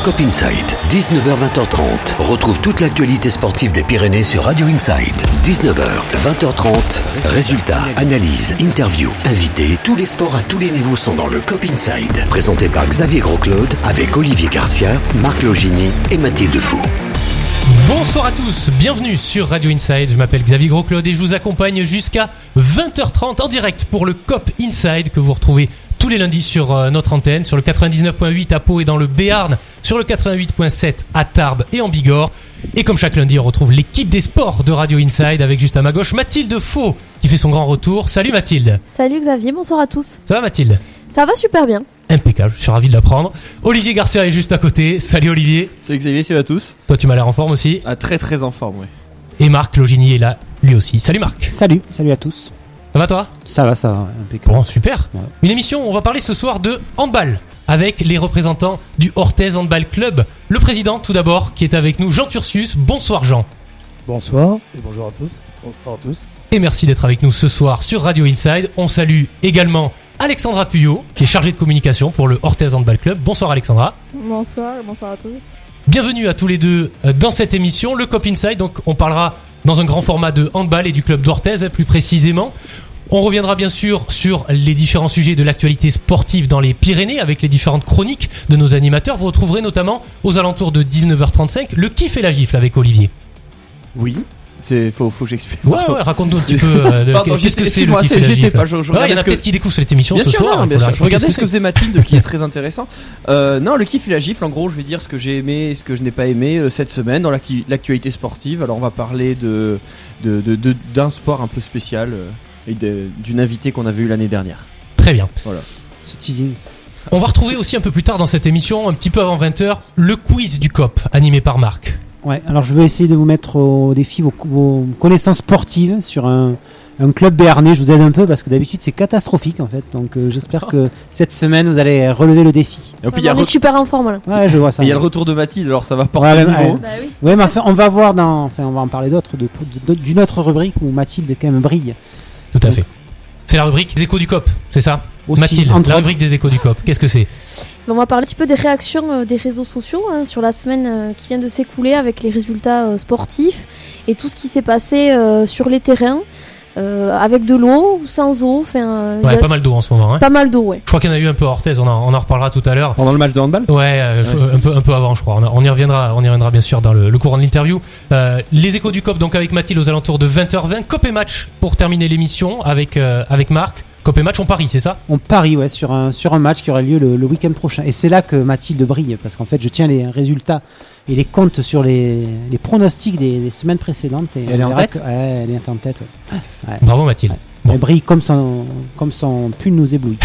Cop Inside, 19h-20h30. Retrouve toute l'actualité sportive des Pyrénées sur Radio Inside. 19h-20h30. Résultats, analyses, interviews, invités. Tous les sports à tous les niveaux sont dans le Cop Inside. Présenté par Xavier Grosclaude avec Olivier Garcia, Marc Logini et Mathilde Fou. Bonsoir à tous, bienvenue sur Radio Inside. Je m'appelle Xavier Grosclaude et je vous accompagne jusqu'à 20h30 en direct pour le Cop Inside que vous retrouvez tous les lundis sur notre antenne, sur le 99.8 à Pau et dans le Béarn, sur le 88.7 à Tarbes et en Bigorre. Et comme chaque lundi, on retrouve l'équipe des sports de Radio Inside avec juste à ma gauche Mathilde Faux qui fait son grand retour. Salut Mathilde. Salut Xavier, bonsoir à tous. Ça va Mathilde? Ça va super bien. Impeccable, je suis ravi de l'apprendre. Olivier Garcia est juste à côté. Salut Olivier. Salut Xavier, salut à tous. Toi tu m'as l'air en forme aussi. Ah, très en forme, ouais. Et Marc Logini est là, lui aussi. Salut Marc. Salut à tous. Ça va toi? Ça va, impeccable. Bon, super. Ouais. Une émission, on va parler ce soir de handball avec les représentants du Orthez Handball Club. Le président, tout d'abord, qui est avec nous, Jean Turcius. Bonsoir Jean. Bonsoir et bonjour à tous. Bonsoir à tous. Et merci d'être avec nous ce soir sur Radio Inside. On salue également Alexandra Puyot, qui est chargée de communication pour le Orthez Handball Club. Bonsoir Alexandra. Bonsoir à tous. Bienvenue à tous les deux dans cette émission, le Cop Inside. Donc on parlera dans un grand format de handball et du club d'Orthez plus précisément. On reviendra bien sûr sur les différents sujets de l'actualité sportive dans les Pyrénées avec les différentes chroniques de nos animateurs. Vous retrouverez notamment aux alentours de 19h35 le kiff et la gifle avec Olivier. Oui, faut que j'explique. Ouais, raconte-nous un petit peu qu'est-ce que c'est le kiff et la gifle. Il y en a peut-être qui découvrent cette émission ce soir. Bien sûr. Je regardais ce que faisait Mathilde qui est très intéressant. Non, le kiff et la gifle, en gros, je vais dire ce que j'ai aimé et ce que je n'ai pas aimé cette semaine dans l'actualité sportive. Alors on va parler d'un sport un peu spécial et d'une invitée qu'on avait eue l'année dernière. Très bien. Voilà. Ce teasing. On va retrouver aussi un peu plus tard dans cette émission, un petit peu avant 20h, le quiz du COP animé par Marc. Ouais, alors je vais essayer de vous mettre au défi vos connaissances sportives sur un club béarnais. Je vous aide un peu parce que d'habitude c'est catastrophique en fait. Donc j'espère que cette semaine vous allez relever le défi. Et puis, on est super en forme là. Ouais, je vois ça. Il y a le retour de Mathilde, alors ça va porter le niveau. Bah oui. Ouais, mais enfin, on va voir on va en parler d'une autre rubrique où Mathilde quand même brille. Tout à fait. C'est la rubrique des échos du COP, c'est ça aussi, Mathilde, la rubrique des échos du COP, qu'est-ce que c'est? On va parler un petit peu des réactions des réseaux sociaux sur la semaine qui vient de s'écouler avec les résultats sportifs et tout ce qui s'est passé sur les terrains avec de l'eau ou sans eau. Ouais, pas mal d'eau en ce moment. Hein. Pas mal d'eau, ouais. Je crois qu'il y en a eu un peu à Orthez, on en reparlera tout à l'heure. Pendant le match de handball ? Ouais, un peu avant je crois. On y reviendra bien sûr dans le courant de l'interview. Les échos du COP donc avec Mathilde aux alentours de 20h20. COP et match pour terminer l'émission avec Marc. COP et match, on parie, c'est ça? On parie, ouais, sur un match qui aura lieu le week-end prochain. Et c'est là que Mathilde brille, parce qu'en fait, je tiens les résultats et les comptes sur les pronostics des semaines précédentes. Et elle est en tête? Ouais, elle est en tête. Ouais. Ouais. Bravo Mathilde. Ouais. Bon. Elle brille comme son pull nous éblouit.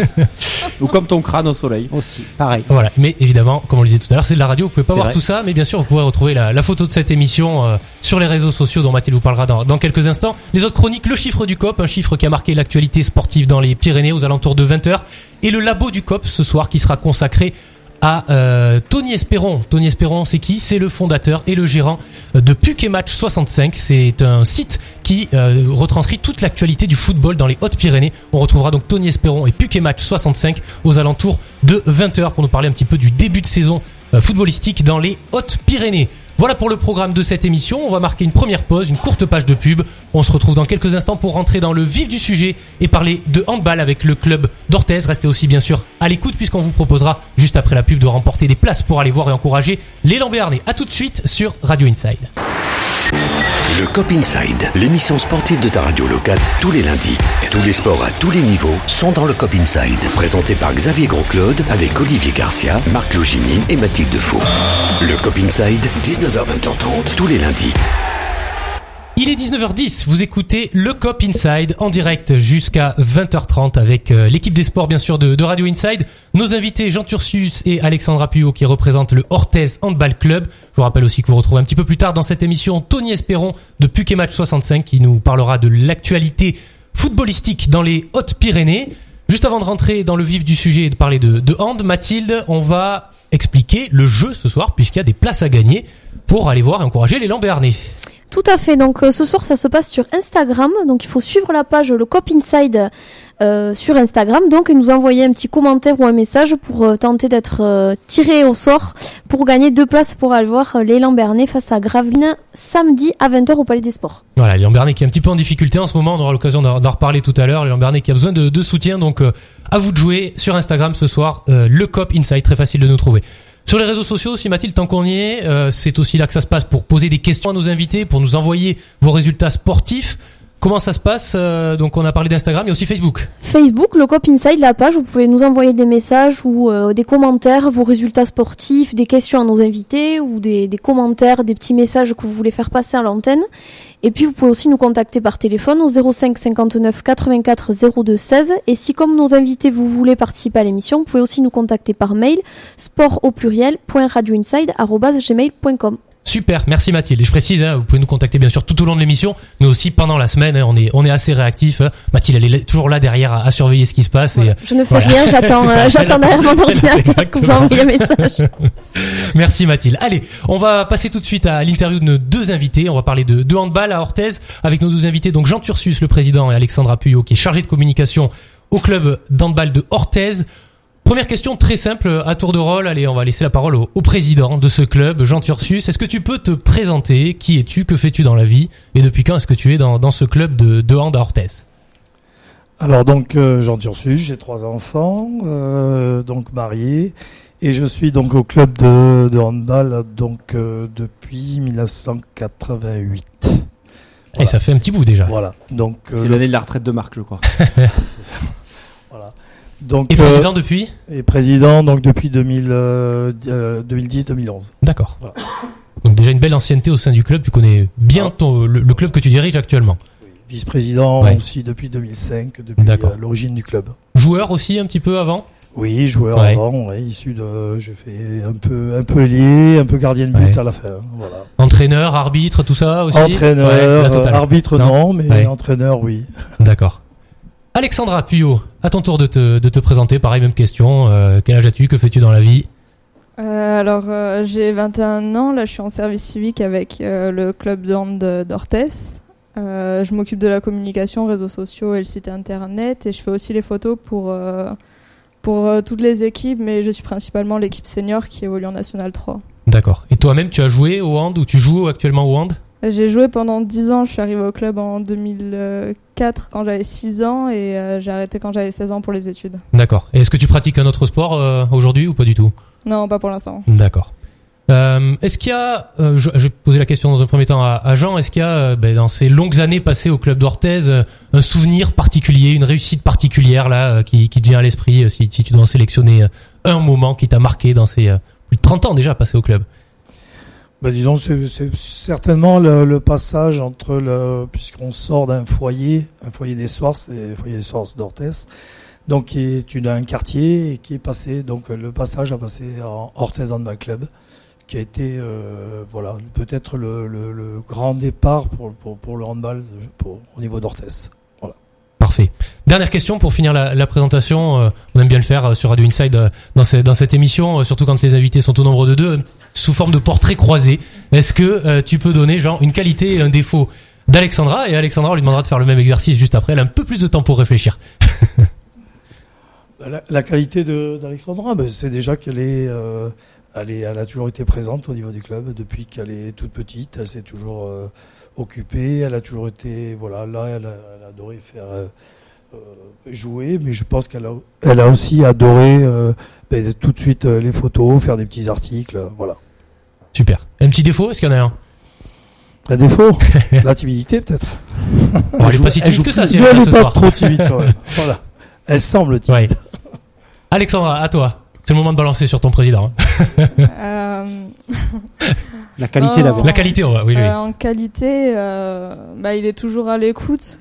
Ou comme ton crâne au soleil. Aussi, pareil. Voilà, mais évidemment, comme on le disait tout à l'heure, c'est de la radio, vous pouvez pas voir vrai. Tout ça, mais bien sûr, vous pourrez retrouver la photo de cette émission sur les réseaux sociaux dont Mathilde vous parlera dans quelques instants. Les autres chroniques, le chiffre du COP, un chiffre qui a marqué l'actualité sportive dans les Pyrénées aux alentours de 20h, et le labo du COP ce soir qui sera consacré à Tony Espéron. Tony Espéron, c'est qui? C'est le fondateur et le gérant de Puck et Match 65. C'est un site qui retranscrit toute l'actualité du football dans les Hautes-Pyrénées. On retrouvera donc Tony Espéron et Puck et Match 65 aux alentours de 20h pour nous parler un petit peu du début de saison footballistique dans les Hautes-Pyrénées. Voilà pour le programme de cette émission. On va marquer une première pause, une courte page de pub. On se retrouve dans quelques instants pour rentrer dans le vif du sujet et parler de handball avec le club d'Orthez. Restez aussi bien sûr à l'écoute puisqu'on vous proposera juste après la pub de remporter des places pour aller voir et encourager l'élan béarnais. À tout de suite sur Radio Inside. Le Cop Inside, l'émission sportive de ta radio locale tous les lundis. Tous les sports à tous les niveaux sont dans le Cop Inside. Présenté par Xavier Grosclaude avec Olivier Garcia, Marc Logini et Mathilde Faux. Le Cop Inside, 19h-20h30 tous les lundis. Il est 19h10, vous écoutez le Cop Inside en direct jusqu'à 20h30 avec l'équipe des sports bien sûr de Radio Inside. Nos invités Jean Turcius et Alexandra Puyot qui représentent le Orthez Handball Club. Je vous rappelle aussi que vous retrouvez un petit peu plus tard dans cette émission Tony Espéron de Puck et Match 65 qui nous parlera de l'actualité footballistique dans les Hautes-Pyrénées. Juste avant de rentrer dans le vif du sujet et de parler de hand, Mathilde, on va expliquer le jeu ce soir puisqu'il y a des places à gagner pour aller voir et encourager l'élan béarnais. Tout à fait. Donc ce soir, ça se passe sur Instagram. Donc il faut suivre la page Le Cop Inside sur Instagram. Donc et nous envoyer un petit commentaire ou un message pour tenter d'être tiré au sort pour gagner 2 places pour aller voir l'élan Bernay face à Gravelines samedi à 20h au Palais des Sports. Voilà, l'élan Bernay qui est un petit peu en difficulté en ce moment. On aura l'occasion d'en reparler tout à l'heure. L'élan Bernay qui a besoin de soutien. Donc à vous de jouer sur Instagram ce soir. Le Cop Inside, très facile de nous trouver. Sur les réseaux sociaux aussi, Mathilde, tant qu'on y est, c'est aussi là que ça se passe pour poser des questions à nos invités, pour nous envoyer vos résultats sportifs. Comment ça se passe? Donc on a parlé d'Instagram, il y a aussi Facebook. Facebook, Le Cop Inside, la page, vous pouvez nous envoyer des messages ou des commentaires, vos résultats sportifs, des questions à nos invités ou des commentaires, des petits messages que vous voulez faire passer à l'antenne. Et puis vous pouvez aussi nous contacter par téléphone au 05 59 84 02 16. Et si comme nos invités vous voulez participer à l'émission, vous pouvez aussi nous contacter par mail sport@radioinside@gmail.com. Super, merci Mathilde. Et je précise, vous pouvez nous contacter bien sûr tout au long de l'émission, mais aussi pendant la semaine. On est assez réactifs. Mathilde, elle est toujours là derrière à surveiller ce qui se passe. Voilà. Et je ne fais rien, j'attends derrière mon ordinateur pour vous envoyer un message. Merci Mathilde. Allez, on va passer tout de suite à l'interview de nos 2 invités. On va parler de handball à Orthez avec nos 2 invités. Donc Jean Tursus, le président, et Alexandra Puyot, qui est chargée de communication au club d'handball de Orthez. Première question très simple, à tour de rôle. Allez, on va laisser la parole au président de ce club, Jean Tursus. Est-ce que tu peux te présenter? Qui es-tu? Que fais-tu dans la vie? Et depuis quand est-ce que tu es dans ce club de hand à Orthez? Alors donc Jean Tursus, j'ai 3 enfants, donc marié, et je suis donc au club de handball donc depuis 1988. Voilà. Et ça fait un petit bout déjà. Voilà. Donc c'est l'année de la retraite de Marc, je crois. Voilà. Donc, et président depuis? Et président donc depuis 2010-2011. D'accord. Voilà. Donc déjà une belle ancienneté au sein du club. Tu connais bien le club que tu diriges actuellement. Oui. Vice-président aussi depuis 2005, depuis l'origine du club. Joueur aussi un petit peu avant? Oui, joueur avant, issu de, je fais un peu ailier, un peu gardien de but à la fin. Voilà. Entraîneur, arbitre, tout ça aussi? Entraîneur, arbitre non, mais entraîneur oui. D'accord. Alexandra Puyot, à ton tour de te présenter, pareil, même question. Quel âge as-tu? Que fais-tu dans la vie? Alors, j'ai 21 ans, là je suis en service civique avec le club de hand d'Orthez. Je m'occupe de la communication, réseaux sociaux et le site internet, et je fais aussi les photos pour toutes les équipes, mais je suis principalement l'équipe senior qui évolue en National 3. D'accord. Et toi-même, tu as joué au hand ou tu joues actuellement au hand? J'ai joué pendant 10 ans, je suis arrivée au club en 2004 quand j'avais 6 ans et j'ai arrêté quand j'avais 16 ans pour les études. D'accord. Et est-ce que tu pratiques un autre sport aujourd'hui ou pas du tout? Non, pas pour l'instant. D'accord. Est-ce qu'il y a, je vais poser la question dans un premier temps à Jean, est-ce qu'il y a dans ces longues années passées au club d'Orthez un souvenir particulier, une réussite particulière là qui te vient à l'esprit si tu dois en sélectionner un moment qui t'a marqué dans ces plus de 30 ans déjà passés au club? Disons c'est certainement le passage entre puisqu'on sort d'un foyer des Sources, et foyer des Sources d'Orthez, donc qui est un quartier et qui est passé, donc le passage a passé en Orthez Handball Club, qui a été peut-être le grand départ pour le handball au niveau d'Orthez. Voilà. Parfait. Dernière question pour finir la présentation. On aime bien le faire sur Radio Inside dans cette émission, surtout quand les invités sont au nombre de 2, sous forme de portrait croisé. Est-ce que tu peux donner une qualité et un défaut d'Alexandra? Et Alexandra, on lui demandera de faire le même exercice juste après. Elle a un peu plus de temps pour réfléchir. La qualité d'Alexandra, c'est déjà qu'elle elle a toujours été présente au niveau du club depuis qu'elle est toute petite. Elle s'est toujours occupée. Elle a toujours été, là, elle a adoré faire jouer, mais je pense qu'elle a aussi adoré tout de suite les photos, faire des petits articles, voilà. Super. Un petit défaut, est-ce qu'il y en a un? Un défaut? La timidité peut-être. Elle n'est pas si timide que ça. Elle n'est pas trop timide quand même. Voilà. Elle semble timide. Ouais. Alexandra, à toi. C'est le moment de balancer sur ton président. La qualité d'abord. La qualité, oui. En qualité, il est toujours à l'écoute.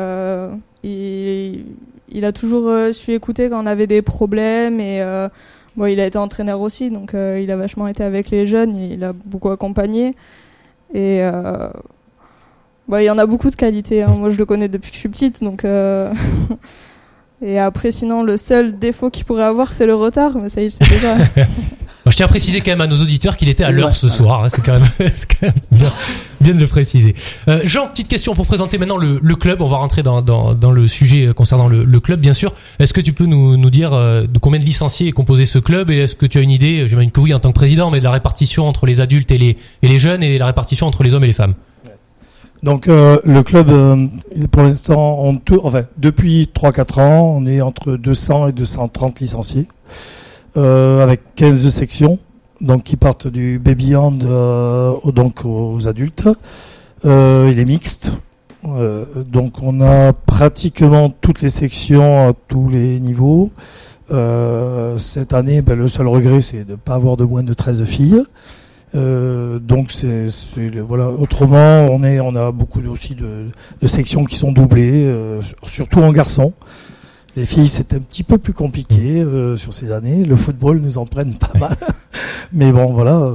Il a toujours su écouter quand on avait des problèmes et il a été entraîneur aussi, donc il a vachement été avec les jeunes, il a beaucoup accompagné et il y en a beaucoup de qualités. Moi je le connais depuis que je suis petite, donc et après sinon le seul défaut qu'il pourrait avoir c'est le retard, mais ça il le sait déjà. Je tiens à préciser quand même à nos auditeurs qu'il était à l'heure ce soir, c'est quand même bien. Bien de le préciser. Jean, petite question pour présenter maintenant le club. On va rentrer dans le sujet concernant le club, bien sûr. Est-ce que tu peux nous dire de combien de licenciés est composé ce club et est-ce que tu as une idée, j'imagine que oui en tant que président, mais de la répartition entre les adultes et les jeunes et la répartition entre les hommes et les femmes? Donc le club, pour l'instant, depuis 3-4 ans, on est entre 200 et 230 licenciés, avec 15 sections, donc qui partent du baby hand donc aux adultes. Il est mixte, donc on a pratiquement toutes les sections à tous les niveaux. Cette année, le seul regret, c'est de ne pas avoir de moins de 13 filles. Donc voilà. Autrement, on a beaucoup aussi de sections qui sont doublées, surtout en garçons. Les filles, c'est un petit peu plus compliqué sur ces années. Le football nous en prenne pas mal, mais bon, voilà.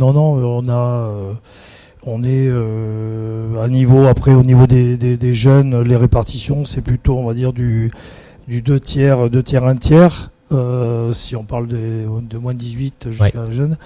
On est à niveau. Après, au niveau des jeunes, les répartitions, c'est plutôt, on va dire, du 2 tiers, 1 tiers. Si on parle de moins de 18 jusqu'à la jeune.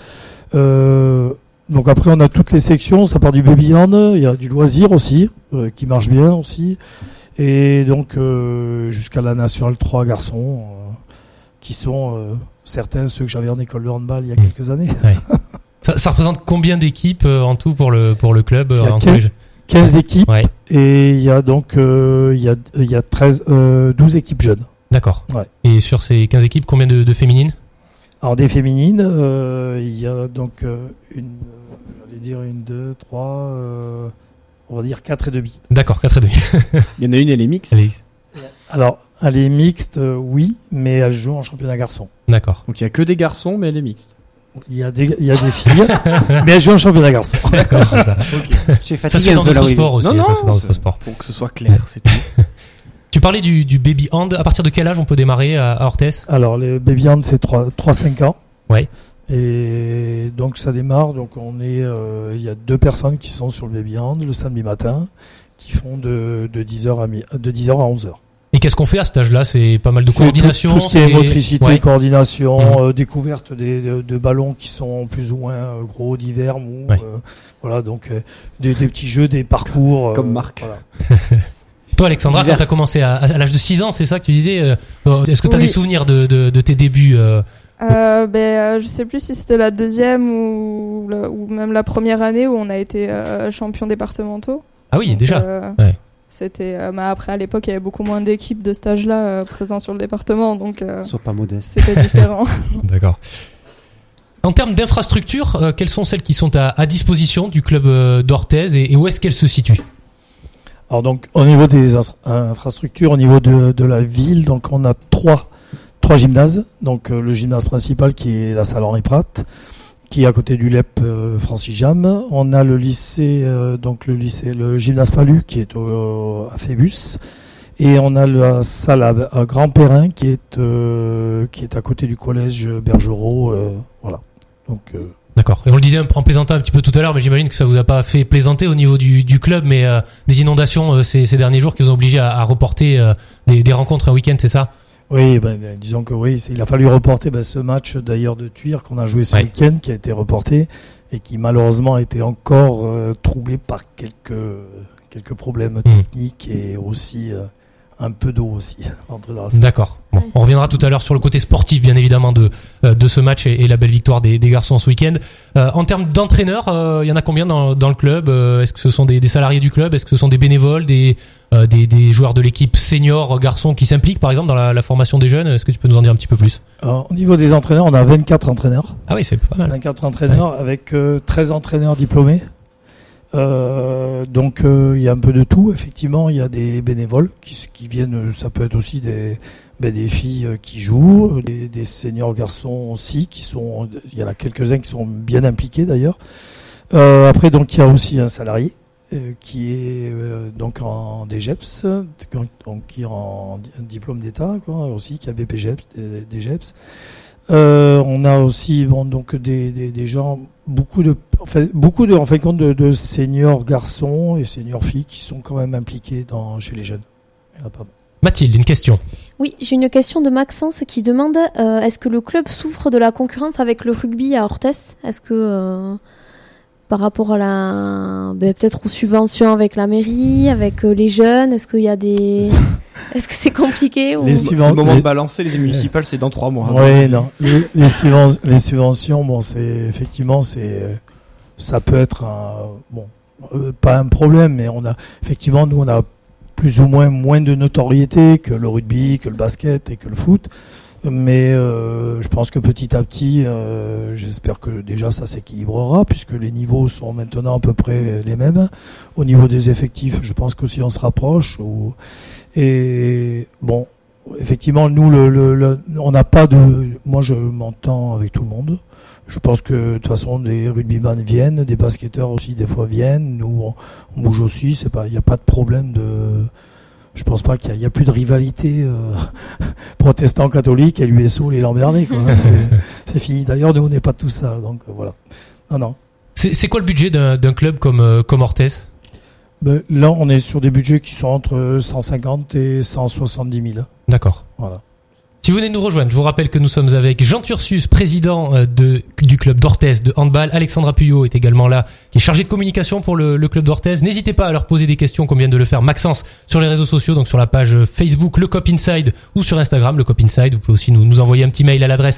Donc après on a toutes les sections, ça part du baby hand, il y a du loisir aussi qui marche bien aussi, et donc jusqu'à la nationale 3 garçons qui sont certains ceux que j'avais en école de handball il y a quelques années. Ouais. Ça représente combien d'équipes en tout pour le club? Il y a 15 équipes, ouais. Et il y a donc il y a 12 équipes jeunes. D'accord. Ouais. Et sur ces 15 équipes, combien de féminines? Alors des féminines, il y a donc j'allais dire 1, 2, 3, on va dire 4 et demi. D'accord, 4 et demi. Il y en a une, elle est mixte. Alors, elle est mixte, oui, mais elle joue en championnat garçon. D'accord. Donc il y a que des garçons, mais elle est mixte. Il y a des filles, mais elle joue en championnat garçon. D'accord, ça. Okay. Ça se fait dans d'autres sports aussi. Non, ça se fait dans d'autres sports. Pour que ce soit clair, c'est tout. Tu parlais du baby hand. À partir de quel âge on peut démarrer à Orthez? Alors, le baby hand, c'est 3-5 ans. Ouais. Et donc, ça démarre. Donc, il y a 2 personnes qui sont sur le baby hand le samedi matin, qui font de 10h à 11h. Et qu'est-ce qu'on fait à cet âge-là? C'est pas mal de coordination. Tout ce qui est motricité, coordination, découverte de ballons qui sont plus ou moins gros, divers, mous. Ouais. Voilà, donc des petits jeux, des parcours. Comme Marc. Voilà. Toi, Alexandra, quand tu as commencé à l'âge de 6 ans, c'est ça que tu disais? Est-ce que tu as des souvenirs de tes débuts? Je sais plus si c'était la deuxième ou même la première année où on a été champions départementaux. Ah oui, donc, déjà. Ouais. C'était après à l'époque il y avait beaucoup moins d'équipes de ce âge-là présents sur le département, donc sois pas modeste. C'était différent. D'accord. En termes d'infrastructures, quelles sont celles qui sont à disposition du club d'Orthez et où est-ce qu'elles se situent? Alors donc au niveau des infrastructures, au niveau de la ville, donc on a trois gymnases. Donc le gymnase principal qui est la salle Henri Pratt, qui est à côté du LEP Francis Jam. On a le lycée, le gymnase Palu qui est à Phébus, et on a la salle à Grand Perrin qui est à côté du collège Bergerot. Voilà. Donc d'accord. Et on le disait en plaisantant un petit peu tout à l'heure, mais j'imagine que ça vous a pas fait plaisanter au niveau du club, mais des inondations ces derniers jours qui vous ont obligé à reporter des rencontres un week-end, c'est ça? Oui, disons que oui, il a fallu reporter ce match d'ailleurs de Thuir qu'on a joué ce week-end, qui a été reporté et qui malheureusement a été encore troublé par quelques problèmes techniques et aussi un peu d'eau aussi. D'accord. Bon, on reviendra tout à l'heure sur le côté sportif, bien évidemment, de ce match et la belle victoire des garçons ce week-end. En termes d'entraîneurs, il y en a combien dans le club? Est-ce que ce sont des salariés du club? Est-ce que ce sont des bénévoles, des joueurs de l'équipe senior garçons qui s'impliquent, par exemple, dans la formation des jeunes? Est-ce que tu peux nous en dire un petit peu plus? Alors, au niveau des entraîneurs, on a 24 entraîneurs. Ah oui, c'est pas mal. 24 entraîneurs avec 13 entraîneurs diplômés. Donc il y a un peu de tout. Effectivement, il y a des bénévoles qui viennent. Ça peut être aussi des filles qui jouent, des seniors garçons aussi qui sont. Il y en a quelques-uns qui sont bien impliqués d'ailleurs. Après, donc il y a aussi un salarié qui est donc en DGEPS, donc qui est en diplôme d'État, aussi qui a BPGEPS, DGEPS. On a aussi des gens, beaucoup de seniors garçons et seniors filles qui sont quand même impliqués chez les jeunes. Mathilde, une question. Oui, j'ai une question de Maxence qui demande est-ce que le club souffre de la concurrence avec le rugby à Orthez? Est-ce que par rapport à peut-être aux subventions avec la mairie, avec les jeunes? Est-ce qu'il y a des... Est-ce que c'est compliqué ou... C'est le moment de balancer, les municipales, c'est dans 3 mois. Oui, non. Les subventions, bon, ça peut être pas un problème, mais nous, on a plus ou moins de notoriété que le rugby, que le basket et que le foot. Mais je pense que petit à petit, j'espère que déjà ça s'équilibrera, puisque les niveaux sont maintenant à peu près les mêmes. Au niveau des effectifs, je pense qu'aussi on se rapproche. Et bon, effectivement, nous, on n'a pas de... Moi, je m'entends avec tout le monde. Je pense que de toute façon, des rugbyman viennent, des basketteurs aussi des fois viennent. Nous, on bouge aussi. Il n'y a pas de problème de... Je pense pas qu'il y a plus de rivalité protestant-catholique et l'USO les Lambernais. C'est fini. D'ailleurs, nous, on n'est pas tous ça. Donc voilà. Non. C'est quoi le budget d'un club comme Orthez? Là, on est sur des budgets qui sont entre 150 et 170 000. D'accord. Voilà. Si vous venez de nous rejoindre, je vous rappelle que nous sommes avec Jean Turcius, président du club d'Orthez de handball. Alexandra Puyot est également là, qui est chargée de communication pour le club d'Orthez. N'hésitez pas à leur poser des questions comme vient de le faire Maxence sur les réseaux sociaux, donc sur la page Facebook Le Cop Inside ou sur Instagram Le Cop Inside. Vous pouvez aussi nous envoyer un petit mail à l'adresse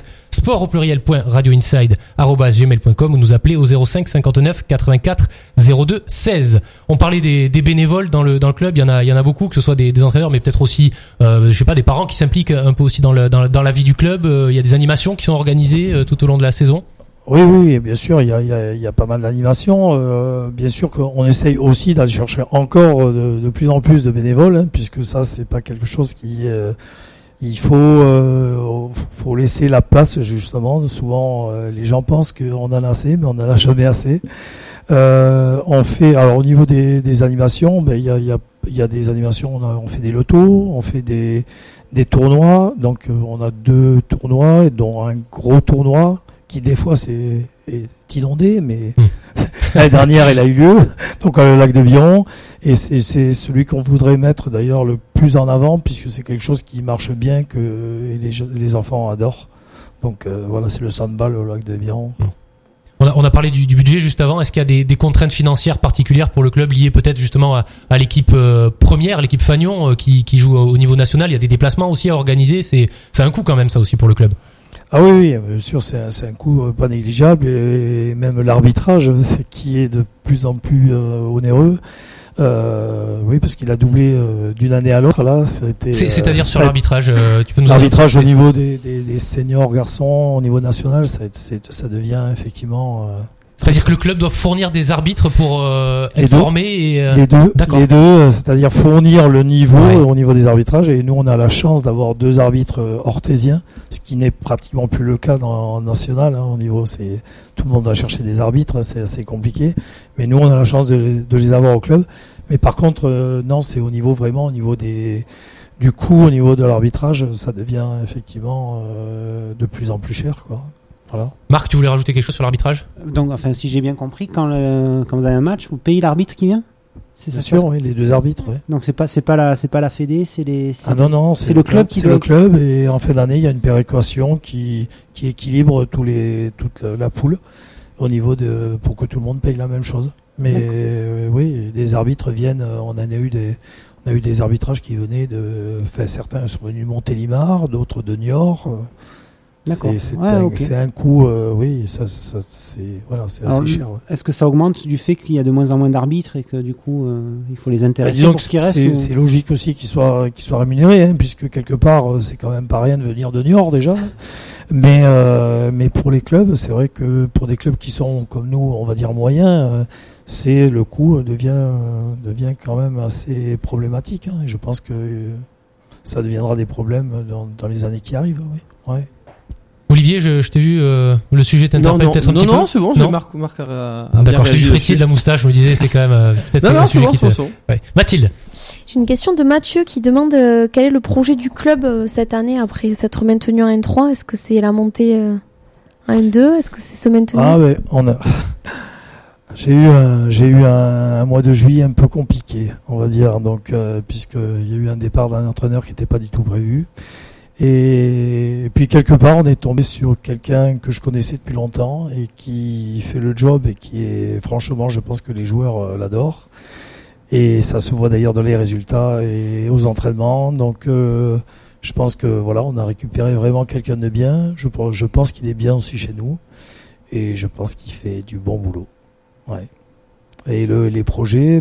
sport@radioinside@gmail.com ou nous appeler au 05 59 84 02 16. On parlait des bénévoles dans le club, il y en a beaucoup, que ce soit des entraîneurs, mais peut-être aussi des parents qui s'impliquent un peu aussi dans la vie du club. Il y a des animations qui sont organisées tout au long de la saison. Oui, bien sûr, il y a pas mal d'animations. Bien sûr qu'on essaye aussi d'aller chercher encore de plus en plus de bénévoles, puisque ça, c'est pas quelque chose qui... il faut laisser la place, justement. Souvent, les gens pensent qu'on en a assez, mais on n'en a jamais assez. On fait... Alors, au niveau des animations, il y a des animations, on fait des lotos, on fait des tournois. Donc, on a 2 tournois, dont un gros tournoi qui des fois est inondé, mais l'année dernière il a eu lieu, donc le lac de Biron, et c'est celui qu'on voudrait mettre d'ailleurs le plus en avant, puisque c'est quelque chose qui marche bien, que les enfants adorent. Donc voilà, c'est le sandball au lac de Biron. On a parlé du budget juste avant. Est-ce qu'il y a des contraintes financières particulières pour le club liées peut-être justement à l'équipe première, l'équipe Fagnon qui joue au niveau national? Il y a des déplacements aussi à organiser. C'est un coût quand même, ça aussi, pour le club. Ah oui, bien sûr, c'est un coût pas négligeable, et même l'arbitrage, qui est de plus en plus onéreux. Oui, parce qu'il a doublé d'une année à l'autre. Là, c'est-à-dire sur l'arbitrage, tu peux nous l'arbitrage au niveau des seniors garçons, au niveau national, ça devient effectivement. C'est-à-dire que le club doit fournir des arbitres pour être formés les deux, c'est-à-dire fournir le niveau au niveau des arbitrages. Et nous, on a la chance d'avoir 2 arbitres orthésiens, ce qui n'est pratiquement plus le cas en national. Au niveau, tout le monde va chercher des arbitres, c'est assez compliqué. Mais nous, on a la chance de les avoir au club. Mais par contre, non, c'est au niveau du coût, au niveau de l'arbitrage, ça devient effectivement de plus en plus cher, quoi. Voilà. Marc, tu voulais rajouter quelque chose sur l'arbitrage? Donc, enfin, si j'ai bien compris, quand vous avez un match, vous payez l'arbitre qui vient? Bien sûr, oui, les 2 arbitres. Ouais. Donc c'est pas la Fédé, c'est le club qui. C'est le club, et en fin d'année, il y a une péréquation qui équilibre toute la poule au niveau pour que tout le monde paye la même chose. Mais oui, des arbitres viennent. On a eu des arbitrages qui venaient certains sont venus de Montélimar, d'autres de Niort. D'accord. C'est un coût, oui, ça c'est assez cher. Ouais. Est-ce que ça augmente du fait qu'il y a de moins en moins d'arbitres et que du coup il faut les intéresser pour ce qui reste? C'est logique aussi qu'ils soient rémunérés, puisque quelque part c'est quand même pas rien de venir de Niort déjà. Mais pour les clubs, c'est vrai que pour des clubs qui sont comme nous, on va dire moyens, le coût devient quand même assez problématique. Et je pense que ça deviendra des problèmes dans les années qui arrivent. Oui. Ouais. Olivier, je t'ai vu, le sujet t'interpelle peut-être un petit peu. Non, c'est bon, Marc a d'accord, je t'ai vu frétiller de la moustache, je me disais, c'est quand même peut-être un sujet qui te... Ouais. Mathilde. J'ai une question de Mathieu qui demande quel est le projet du club cette année après s'être maintenu en N3. Est-ce que c'est la montée en N2? Est-ce que c'est se maintenir? Ah ouais, j'ai eu un mois de juillet un peu compliqué, on va dire, donc puisqu'il y a eu un départ d'un entraîneur qui n'était pas du tout prévu. Et puis quelque part, on est tombé sur quelqu'un que je connaissais depuis longtemps et qui fait le job et qui est, franchement, je pense que les joueurs l'adorent. Et ça se voit d'ailleurs dans les résultats et aux entraînements. Donc, je pense que voilà, on a récupéré vraiment quelqu'un de bien. Je pense qu'il est bien aussi chez nous et je pense qu'il fait du bon boulot. Ouais. Et les projets,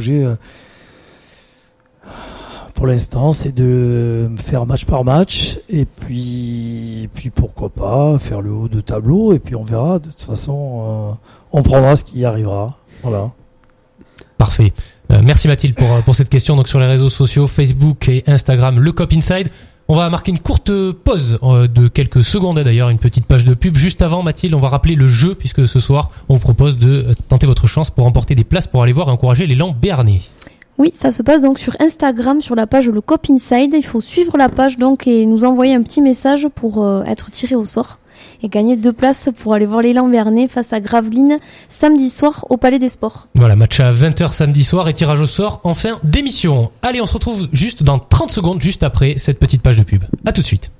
pour l'instant, c'est de faire match par match et puis pourquoi pas faire le haut de tableau et puis on verra. De toute façon, on prendra ce qui arrivera. Voilà. Parfait. Merci Mathilde pour cette question. Donc sur les réseaux sociaux, Facebook et Instagram, le Cop Inside. On va marquer une courte pause de quelques secondes d'ailleurs, une petite page de pub. Juste avant, Mathilde, on va rappeler le jeu puisque ce soir, on vous propose de tenter votre chance pour remporter des places pour aller voir et encourager l'élan béarnais. Oui, ça se passe donc sur Instagram, sur la page Le Cop Inside. Il faut suivre la page donc et nous envoyer un petit message pour être tiré au sort et gagner 2 places pour aller voir l'élan béarnais face à Gravelines samedi soir au Palais des Sports. Voilà, match à 20h samedi soir et tirage au sort en fin d'émission. Allez, on se retrouve juste dans 30 secondes, juste après cette petite page de pub. À tout de suite.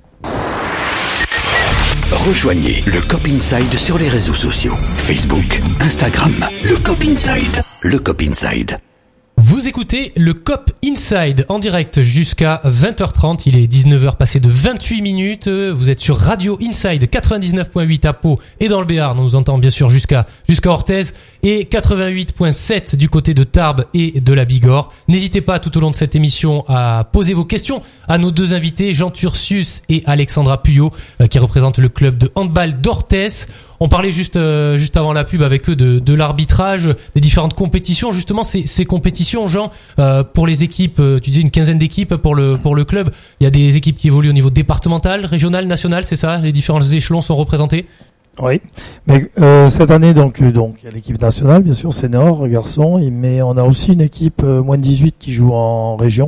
Rejoignez le Cop Inside sur les réseaux sociaux. Facebook, Instagram, le Cop Inside. Le Cop Inside. Vous écoutez le Cop Inside en direct jusqu'à 20h30. Il est 19h passé de 28 minutes. Vous êtes sur Radio Inside 99.8 à Pau et dans le Béarn. On nous entend bien sûr jusqu'à Orthez et 88.7 du côté de Tarbes et de la Bigorre. N'hésitez pas tout au long de cette émission à poser vos questions à nos 2 invités, Jean Turcius et Alexandra Puyot, qui représentent le club de handball d'Orthez. On parlait juste avant la pub avec eux de l'arbitrage, des différentes compétitions. Justement, ces compétitions, Jean, pour les équipes, tu disais une quinzaine d'équipes pour le club. Il y a des équipes qui évoluent au niveau départemental, régional, national, c'est ça? Les différents échelons sont représentés? Oui, mais cette année donc il y a l'équipe nationale, bien sûr, senior, garçon, mais on a aussi une équipe moins de 18 qui joue en région.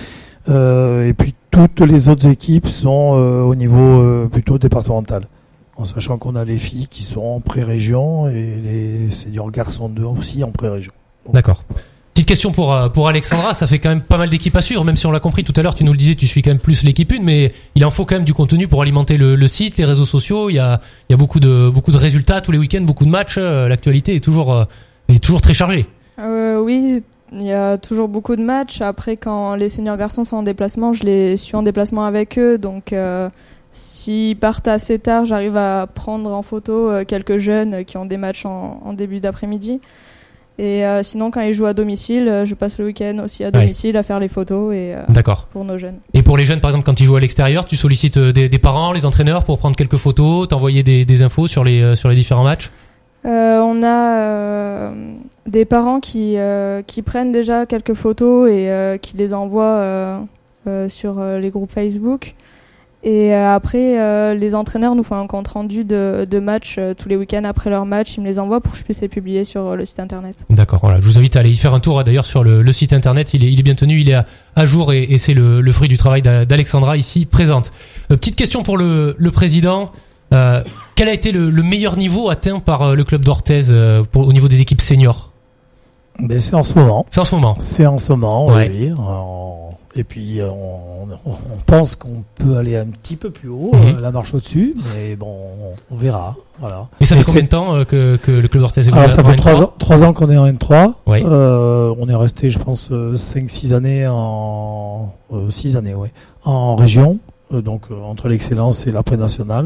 Et puis toutes les autres équipes sont au niveau plutôt départemental. En sachant qu'on a les filles qui sont en pré-région et les seniors garçons aussi en pré-région. Donc, d'accord. Petite question pour Alexandra, ça fait quand même pas mal d'équipes à suivre, même si on l'a compris tout à l'heure, tu nous le disais, tu suis quand même plus l'équipe 1, mais il en faut quand même du contenu pour alimenter le site, les réseaux sociaux, il y a beaucoup de résultats tous les week-ends, beaucoup de matchs, l'actualité est toujours très chargée. Oui, il y a toujours beaucoup de matchs. Après, quand les seniors garçons sont en déplacement, je les suis en déplacement avec eux, donc s'ils partent assez tard, j'arrive à prendre en photo quelques jeunes qui ont des matchs en début d'après-midi. Et sinon, quand ils jouent à domicile, je passe le week-end aussi à domicile à faire les photos d'accord. Pour nos jeunes. Et pour les jeunes, par exemple, quand ils jouent à l'extérieur, tu sollicites des parents, les entraîneurs pour prendre quelques photos, t'envoyer des infos sur les différents matchs? On a des parents qui prennent déjà quelques photos et qui les envoient sur les groupes Facebook. Et après, les entraîneurs nous font un compte rendu de matchs tous les week-ends après leur match. Ils me les envoient pour que je puisse les publier sur le site internet. D'accord, voilà. Je vous invite à aller y faire un tour d'ailleurs sur le site internet. Il est bien tenu, il est à jour et c'est le fruit du travail d'Alexandra ici présente. Petite question pour le président. Quel a été le meilleur niveau atteint par le club d'Orthez au niveau des équipes seniors? Ben, c'est en ce moment. C'est en ce moment. C'est en ce moment, on va dire. Et puis on pense qu'on peut aller un petit peu plus haut, la marche au-dessus, mais bon, on verra. Voilà. Et ça fait combien de temps que le club d'Orthez évolue? Alors ça fait 3 ans qu'on est en N3. Oui. On est resté, je pense, 5-6 années 6 années, en région, donc entre l'excellence et l'après-national.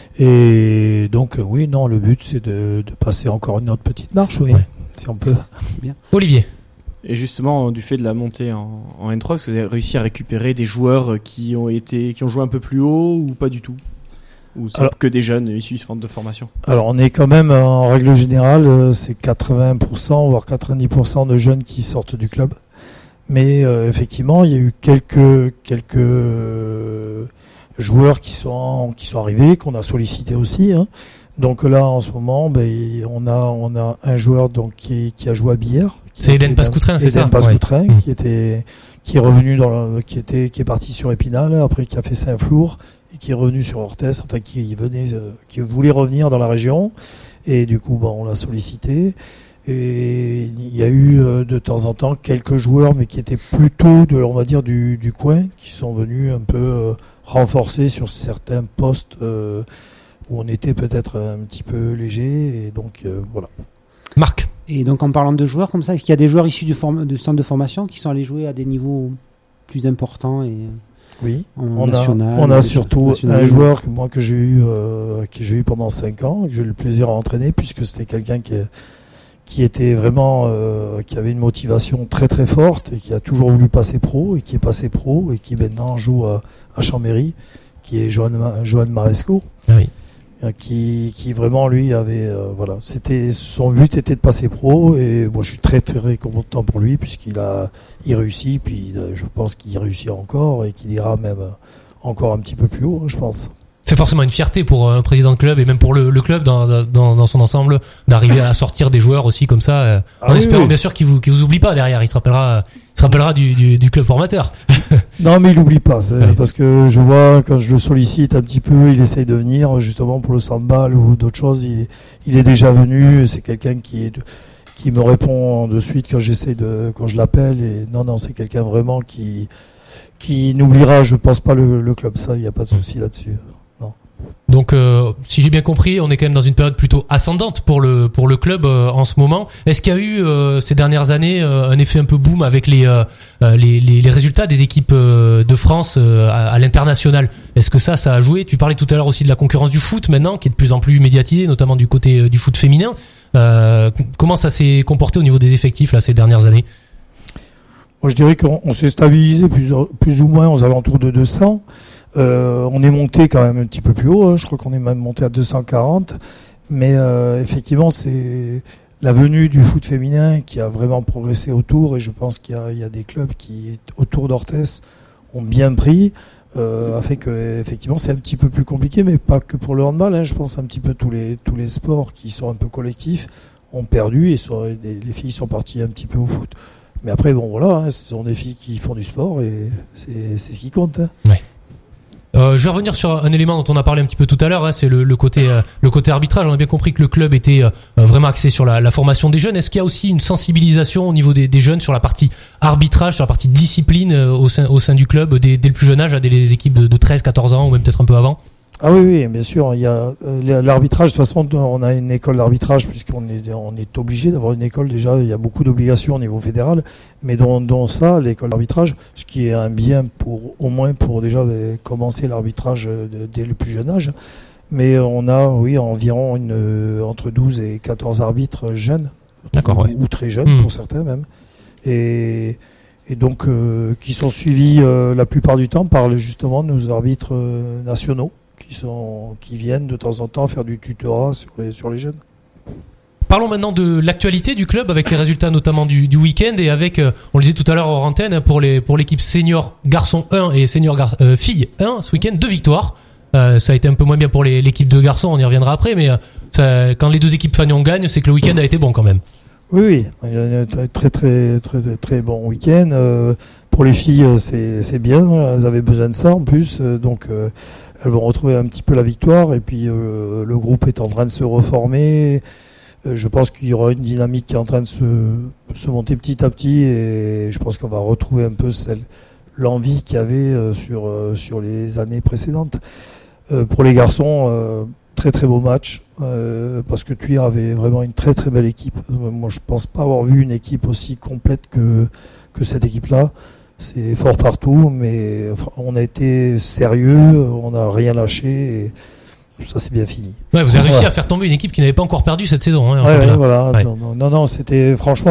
Et donc le but c'est de passer encore une autre petite marche, si on peut. Bien. Olivier. Et justement, du fait de la montée en N3, vous avez réussi à récupérer des joueurs qui ont joué un peu plus haut ou pas du tout? Ou c'est que des jeunes issus du centre de formation? Alors, on est quand même, en règle générale, c'est 80%, voire 90% de jeunes qui sortent du club. Mais effectivement, il y a eu quelques joueurs qui sont arrivés, qu'on a sollicités aussi, hein. Donc là, en ce moment, on a un joueur donc qui a joué à Billère. C'est Eden Pascoutrin, c'est ça? Eden Pascoutrin, qui est revenu qui est parti sur Épinal, après qui a fait Saint-Flour et qui est revenu sur Orthez, enfin qui voulait revenir dans la région. Et du coup, on l'a sollicité. Et il y a eu de temps en temps quelques joueurs, mais qui étaient plutôt on va dire du coin, qui sont venus un peu renforcer sur certains postes où on était peut-être un petit peu léger, et donc voilà. Marc. Et donc en parlant de joueurs comme ça, est-ce qu'il y a des joueurs issus du centre de formation qui sont allés jouer à des niveaux plus importants et oui, on a surtout un joueur que j'ai eu pendant 5 ans, que j'ai eu le plaisir à entraîner, puisque c'était quelqu'un qui était vraiment qui avait une motivation très très forte et qui a toujours voulu passer pro et qui est passé pro et qui maintenant joue à Chambéry, qui est Johan Maresco. Ah oui. Qui vraiment lui avait son but était de passer pro, et moi je suis très très content pour lui, puisqu'il réussit, puis je pense qu'il réussit encore et qu'il ira même encore un petit peu plus haut, je pense. C'est forcément une fierté pour un président de club et même pour le club dans son ensemble d'arriver à sortir des joueurs aussi comme ça, en espérant bien sûr qu'il vous oublie pas derrière. Il se rappellera du club formateur. Non, mais il oublie pas, parce que je vois quand je le sollicite un petit peu, il essaye de venir justement pour le handball ou d'autres choses. Il est déjà venu. C'est quelqu'un qui me répond de suite quand je l'appelle. Et non, c'est quelqu'un vraiment qui n'oubliera, je pense pas le club. Ça, il n'y a pas de souci là-dessus. Donc, si j'ai bien compris, on est quand même dans une période plutôt ascendante pour le club en ce moment. Est-ce qu'il y a eu ces dernières années un effet un peu boom avec les résultats des équipes de France à l'international? Est-ce que ça a joué? Tu parlais tout à l'heure aussi de la concurrence du foot maintenant, qui est de plus en plus médiatisée, notamment du côté du foot féminin. Comment ça s'est comporté au niveau des effectifs là ces dernières années? Moi, je dirais qu'on s'est stabilisé plus ou moins aux alentours de 200. On est monté quand même un petit peu plus haut, je crois qu'on est même monté à 240, mais effectivement c'est la venue du foot féminin qui a vraiment progressé autour, et je pense qu'il y a des clubs qui autour d'Orthez ont bien pris, a fait que effectivement c'est un petit peu plus compliqué, mais pas que pour le handball, je pense un petit peu tous les sports qui sont un peu collectifs ont perdu, et les filles sont parties un petit peu au foot. Mais après bon voilà, ce sont des filles qui font du sport, et c'est ce qui compte. Ouais. Je vais revenir sur un élément dont on a parlé un petit peu tout à l'heure, c'est le côté arbitrage. On a bien compris que le club était vraiment axé sur la formation des jeunes. Est-ce qu'il y a aussi une sensibilisation au niveau des jeunes sur la partie arbitrage, sur la partie discipline au sein du club dès le plus jeune âge, à des équipes de 13, 14 ans ou même peut-être un peu avant? Ah oui, bien sûr. Il y a l'arbitrage. De toute façon, on a une école d'arbitrage, puisqu'on est obligé d'avoir une école. Déjà, il y a beaucoup d'obligations au niveau fédéral, mais dont ça, l'école d'arbitrage, ce qui est un bien au moins pour déjà commencer l'arbitrage dès le plus jeune âge. Mais on a, oui, environ entre 12 et 14 arbitres jeunes. D'accord, ouais. Ou très jeunes pour certains même. Et donc, qui sont suivis la plupart du temps par justement nos arbitres nationaux, qui viennent de temps en temps faire du tutorat sur les jeunes. Parlons maintenant de l'actualité du club, avec les résultats notamment du week-end, et avec, on le disait tout à l'heure hors antenne, pour l'équipe senior garçon 1 et senior fille 1, ce week-end, 2 victoires. Ça a été un peu moins bien pour l'équipe de garçons, on y reviendra après, mais quand les deux équipes Fagnon gagnent, c'est que le week-end a été bon quand même. Oui, il y a un très très très très bon week-end. Pour les filles, c'est bien, elles avaient besoin de ça en plus, donc elles vont retrouver un petit peu la victoire, et puis le groupe est en train de se reformer. Je pense qu'il y aura une dynamique qui est en train de se monter petit à petit, et je pense qu'on va retrouver un peu l'envie qu'il y avait sur les années précédentes. Pour les garçons, très très beau match, parce que Thuir avait vraiment une très très belle équipe. Moi je pense pas avoir vu une équipe aussi complète que cette équipe-là. C'est fort partout, mais on a été sérieux, on n'a rien lâché, et ça c'est bien fini. Ouais, vous avez réussi à faire tomber une équipe qui n'avait pas encore perdu cette saison. Voilà. Ouais. Non, c'était franchement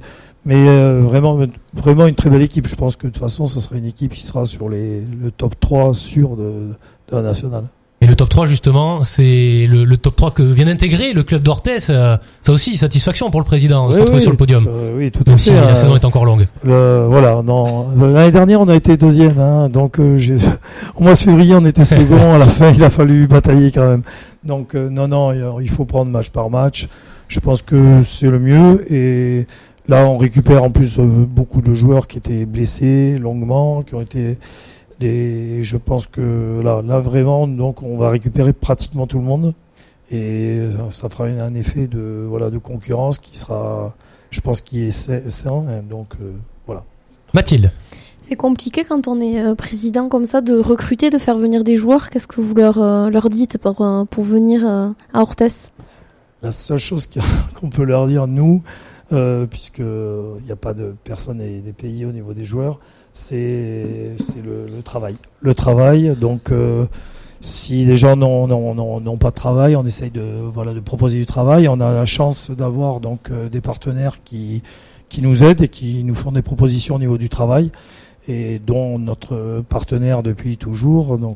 vraiment une très belle équipe. Je pense que de toute façon, ça sera une équipe qui sera sur le top 3 sûr de la nationale. Et le top 3 justement, c'est le top 3 que vient d'intégrer le club d'Orthez. Ça aussi, satisfaction pour le président de se retrouver sur le podium. Oui, tout à fait. Même si la saison est encore longue. L'année dernière, on a été deuxième, donc au mois de février, on était second. À la fin, il a fallu batailler quand même. Donc il faut prendre match par match. Je pense que c'est le mieux, et là, on récupère en plus beaucoup de joueurs qui étaient blessés longuement, qui ont été je pense que là vraiment, donc on va récupérer pratiquement tout le monde, et ça fera un effet de concurrence qui sera, je pense, qui est sain, donc voilà. Mathilde. C'est compliqué quand on est président comme ça de recruter, de faire venir des joueurs. Qu'est-ce que vous leur dites pour venir à Orthez ? La seule chose qu'on peut leur dire, nous, puisque il n'y a pas de personne des pays au niveau des joueurs, c'est le travail. Le travail, donc si les gens n'ont pas de travail, on essaye de proposer du travail. On a la chance d'avoir donc des partenaires qui nous aident et qui nous font des propositions au niveau du travail, et dont notre partenaire depuis toujours, donc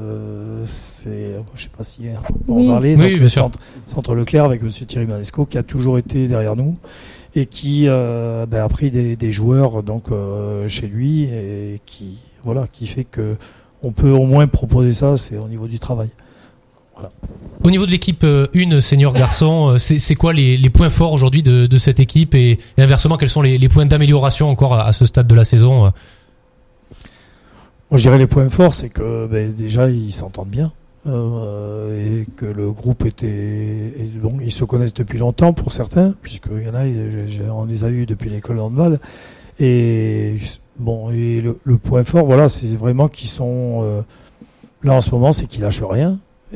c'est, je sais pas si on va en parler, donc le centre Leclerc avec monsieur Thierry Manesco, qui a toujours été derrière nous et qui a pris des joueurs donc chez lui, et qui fait que on peut au moins proposer ça, c'est au niveau du travail. Voilà. Au niveau de l'équipe 1 senior garçon, c'est quoi les points forts aujourd'hui de cette équipe, et inversement, quels sont les points d'amélioration encore à ce stade de la saison? Moi, je dirais les points forts, c'est que déjà ils s'entendent bien, et que le groupe ils se connaissent depuis longtemps pour certains, puisqu'il y en a, on les a eus depuis l'école de handball. Et et le point fort, voilà, c'est vraiment qu'ils sont là en ce moment, c'est qu'ils lâchent rien,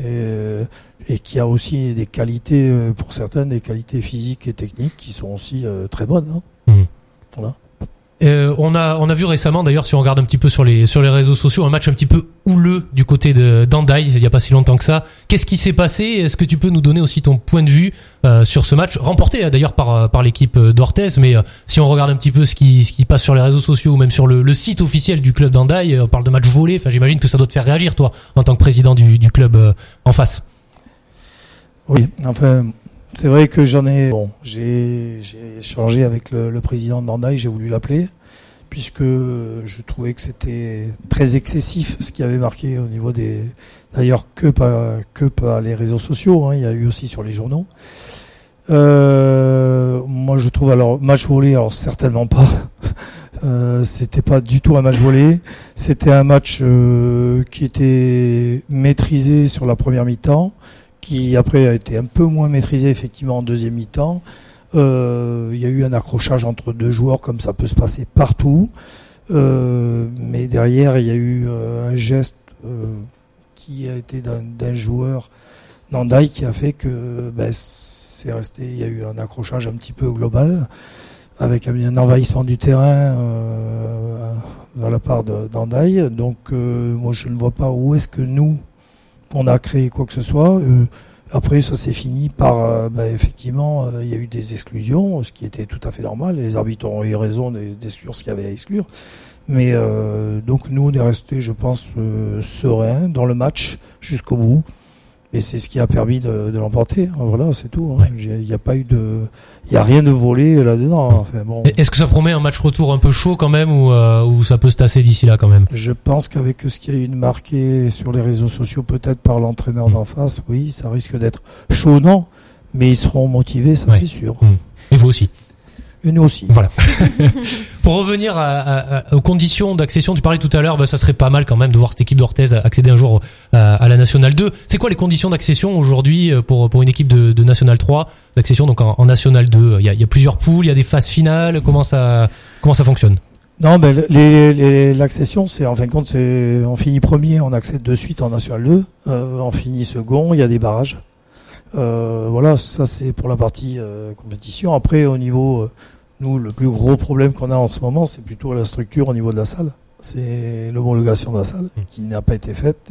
et qu'il y a aussi des qualités pour certains, des qualités physiques et techniques qui sont aussi très bonnes. Hein. Voilà. On a vu récemment, d'ailleurs, si on regarde un petit peu sur les réseaux sociaux, un match un petit peu houleux du côté d'Hendaye, il y a pas si longtemps que ça. Qu'est-ce qui s'est passé? Est-ce que tu peux nous donner aussi ton point de vue sur ce match, remporté d'ailleurs par l'équipe d'Orthez, mais si on regarde un petit peu ce qui passe sur les réseaux sociaux ou même sur le site officiel du club d'Hendaye, on parle de match volé. Enfin, j'imagine que ça doit te faire réagir, toi, en tant que président du club en face. Oui, enfin, c'est vrai que j'ai échangé avec le président d'Hendaye, j'ai voulu l'appeler, puisque je trouvais que c'était très excessif ce qui avait marqué au niveau d'ailleurs que par les réseaux sociaux, hein, il y a eu aussi sur les journaux. Moi je trouve, alors, match volé, alors certainement pas. C'était pas du tout un match volé, c'était un match qui était maîtrisé sur la première mi-temps, qui après a été un peu moins maîtrisé effectivement en deuxième mi-temps. Il y a eu un accrochage entre deux joueurs, comme ça peut se passer partout, mais derrière il y a eu un geste qui a été d'un joueur d'Hendaye qui a fait que c'est resté. Il y a eu un accrochage un petit peu global, avec un envahissement du terrain de la part d'Hendaye. Donc moi je ne vois pas où est-ce que nous on a créé quoi que ce soit. Après, ça s'est fini par, effectivement, il y a eu des exclusions, ce qui était tout à fait normal. Les arbitres ont eu raison d'exclure ce qu'il y avait à exclure. Mais donc nous, on est restés, je pense, sereins dans le match jusqu'au bout. Et c'est ce qui a permis de l'emporter. Voilà, c'est tout. Hein. Il n'y a rien de volé là-dedans. Enfin, bon. Est-ce que ça promet un match retour un peu chaud quand même, ou ça peut se tasser d'ici là quand même? Je pense qu'avec ce qu'il y a eu de marqué sur les réseaux sociaux, peut-être par l'entraîneur d'en face, oui, ça risque d'être chaud, non, mais ils seront motivés, ça c'est sûr. Et vous aussi. Et nous aussi. Voilà. Pour revenir aux conditions d'accession, tu parlais tout à l'heure, ça serait pas mal quand même de voir cette équipe d'Orthez accéder un jour à la Nationale 2. C'est quoi les conditions d'accession aujourd'hui pour une équipe de Nationale 3, d'accession donc en Nationale 2? Il y a plusieurs poules, il y a des phases finales, comment ça fonctionne? Non, l'accession, c'est en fin de compte, on finit premier, on accède de suite en Nationale 2, on finit second, il y a des barrages. Voilà, ça c'est pour la partie compétition. Après, au niveau, nous, le plus gros problème qu'on a en ce moment, c'est plutôt la structure au niveau de la salle. C'est l'homologation de la salle qui n'a pas été faite.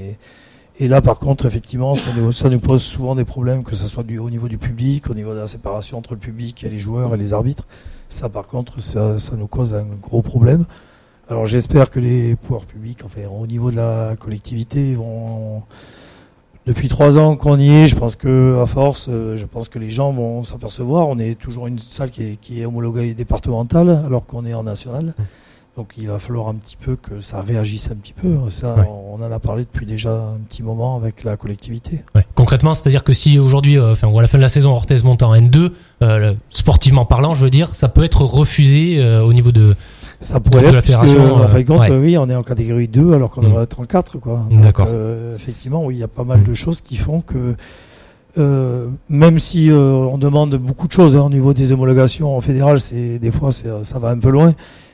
Et là, par contre, effectivement, ça nous pose souvent des problèmes, que ce soit au niveau du public, au niveau de la séparation entre le public et les joueurs et les arbitres. Ça, par contre, ça nous cause un gros problème. Alors, j'espère que les pouvoirs publics, enfin, au niveau de la collectivité, vont... Depuis 3 ans qu'on y est, je pense que à force, je pense que les gens vont s'apercevoir. On est toujours une salle qui est homologuée départementale, alors qu'on est en national. Donc il va falloir un petit peu que ça réagisse un petit peu. Ça, on en a parlé depuis déjà un petit moment avec la collectivité. Ouais. Concrètement, c'est-à-dire que si aujourd'hui, ou à la fin de la saison, Orthez monte en N2, sportivement parlant, je veux dire, ça peut être refusé au niveau de... Ça pourrait être, parce que, en fin de compte, oui, on est en catégorie 2 alors qu'on devrait être en 4, quoi. Donc, d'accord. Effectivement, oui, il y a pas mal de choses qui font que, même si on demande beaucoup de choses au niveau des homologations en fédéral, des fois ça va un peu loin,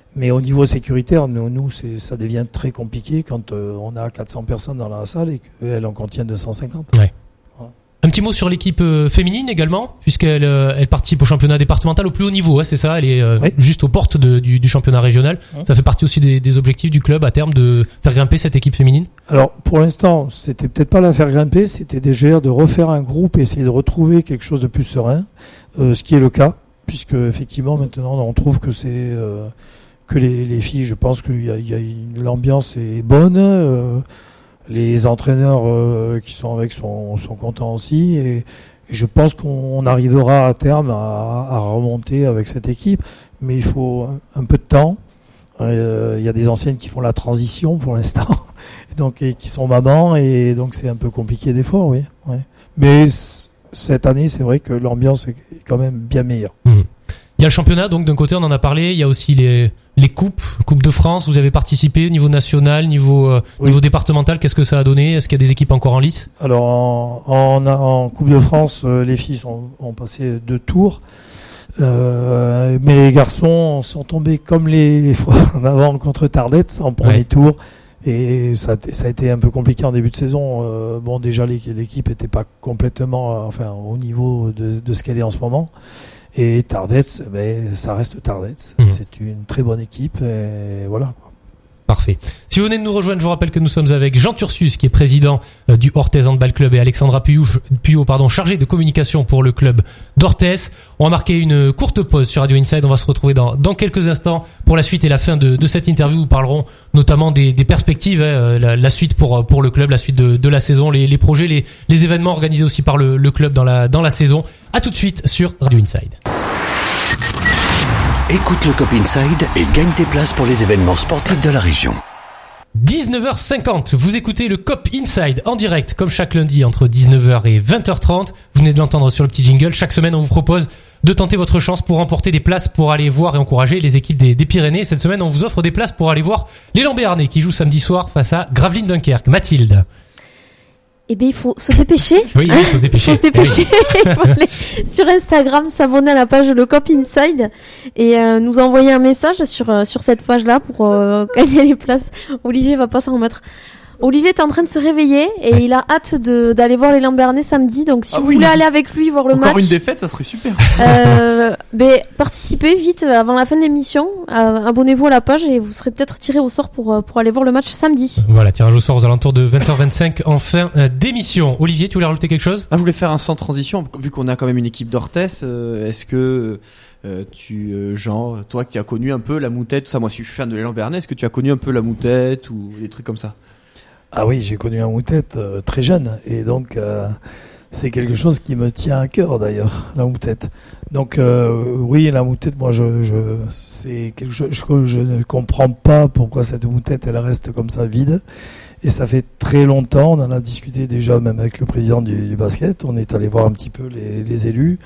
Mais au niveau sécuritaire, nous ça devient très compliqué quand on a 400 personnes dans la salle et qu'elle en contient 250. Ouais. Un petit mot sur l'équipe féminine également, puisqu'elle elle participe au championnat départemental au plus haut niveau, c'est ça, elle est juste aux portes du championnat régional. Ça fait partie aussi des objectifs du club à terme de faire grimper cette équipe féminine. Alors pour l'instant, c'était peut-être pas la faire grimper, c'était déjà de refaire un groupe, essayer de retrouver quelque chose de plus serein, ce qui est le cas, puisque effectivement maintenant on trouve que c'est que les filles, je pense que l'ambiance est bonne. Les entraîneurs qui sont avec sont contents aussi et je pense qu'on arrivera à terme à remonter avec cette équipe, mais il faut un peu de temps. Il y a des anciennes qui font la transition pour l'instant, donc et qui sont mamans et donc c'est un peu compliqué des fois, oui. Ouais. Mais cette année, c'est vrai que l'ambiance est quand même bien meilleure. Il y a le championnat, donc d'un côté on en a parlé, il y a aussi les coupes de France, vous avez participé au niveau national, niveau départemental, qu'est-ce que ça a donné? Est-ce qu'il y a des équipes encore en lice? Alors en Coupe de France, les filles ont passé 2 tours, mais les garçons sont tombés comme les fois en avant contre Tardets en premier tour. Et ça a été un peu compliqué en début de saison. Bon, déjà l'équipe était pas complètement, au niveau de ce qu'elle est en ce moment. Et Tardets, ça reste Tardets. C'est une très bonne équipe. Et voilà. Parfait. Si vous venez de nous rejoindre, je vous rappelle que nous sommes avec Jean Turcius, qui est président du Orthez Handball Club, et Alexandra Puyot, chargée de communication pour le club d'Orthez. On va marquer une courte pause sur Radio Inside. On va se retrouver dans quelques instants pour la suite et la fin de cette interview. Nous parlerons notamment des perspectives, la suite pour le club, la suite de la saison, les projets, les événements organisés aussi par le club dans la saison. À tout de suite sur Radio Inside. Écoute le COP Inside et gagne tes places pour les événements sportifs de la région. 19h50, vous écoutez le COP Inside en direct comme chaque lundi entre 19h et 20h30. Vous venez de l'entendre sur le petit jingle. Chaque semaine, on vous propose de tenter votre chance pour remporter des places pour aller voir et encourager les équipes des Pyrénées. Cette semaine, on vous offre des places pour aller voir l'élan béarnais qui joue samedi soir face à Gravelines Dunkerque. Mathilde. Eh bien, il faut se dépêcher. Oui, il faut se dépêcher. Il faut aller sur Instagram, s'abonner à la page Le Cop Inside et nous envoyer un message sur cette page-là pour gagner les places. Olivier va pas s'en remettre. Olivier est en train de se réveiller et il a hâte d'aller voir l'élan béarnais samedi. Donc si vous voulez aller avec lui voir le match, encore une défaite, ça serait super. Participez vite avant la fin de l'émission. Abonnez-vous à la page et vous serez peut-être tiré au sort pour aller voir le match samedi. Voilà, tirage au sort aux alentours de 20h25 en fin d'émission. Olivier, tu voulais rajouter quelque chose? Je voulais faire un sans transition vu qu'on a quand même une équipe d'Orthez. Est-ce que Jean, toi qui as connu un peu la moutette, tout ça, moi je suis fan de l'élan béarnais, est-ce que tu as connu un peu la moutette ou des trucs comme ça? Ah oui, j'ai connu la moutette très jeune et donc c'est quelque chose qui me tient à cœur d'ailleurs, la moutette. Donc oui, la moutette, moi c'est quelque chose je ne comprends pas pourquoi cette moutette elle reste comme ça vide. Et ça fait très longtemps, on en a discuté déjà même avec le président du basket, on est allé voir un petit peu les élus.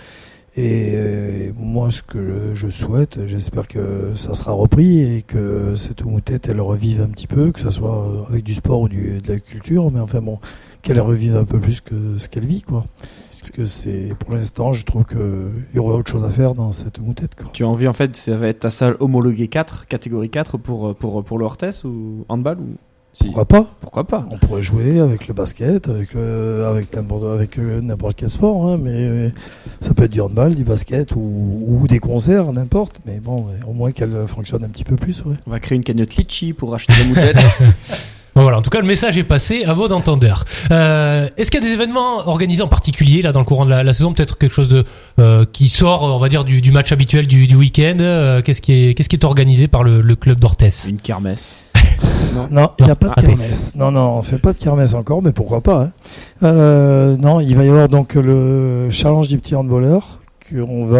Et moi, ce que je souhaite, j'espère que ça sera repris et que cette moutette, elle revive un petit peu, que ça soit avec du sport ou de la culture, mais enfin bon, qu'elle revive un peu plus que ce qu'elle vit, quoi. Parce que c'est, pour l'instant, je trouve qu'il y aurait autre chose à faire dans cette moutette, quoi. Tu as envie, en fait, ça va être ta salle homologuée 4, catégorie 4 pour le Orthez ou handball ou... Si. Pourquoi pas? On pourrait jouer avec le basket, avec n'importe quel sport, hein, mais ça peut être du handball, du basket ou des concerts, n'importe. Mais bon, au moins qu'elle fonctionne un petit peu plus. Ouais. On va créer une cagnotte litchi pour acheter la moutette. Bon, voilà, en tout cas, le message est passé à bon entendeur. Est-ce qu'il y a des événements organisés en particulier là dans le courant de la saison, peut-être quelque chose de qui sort, on va dire, du match habituel du week-end? Qu'est-ce qui est organisé par le club d'Orthez? Une kermesse. Non, il n'y a pas de kermesse. Non, on fait pas de kermesse encore, mais pourquoi pas, hein. Non, il va y avoir donc le challenge du petit handballeur qui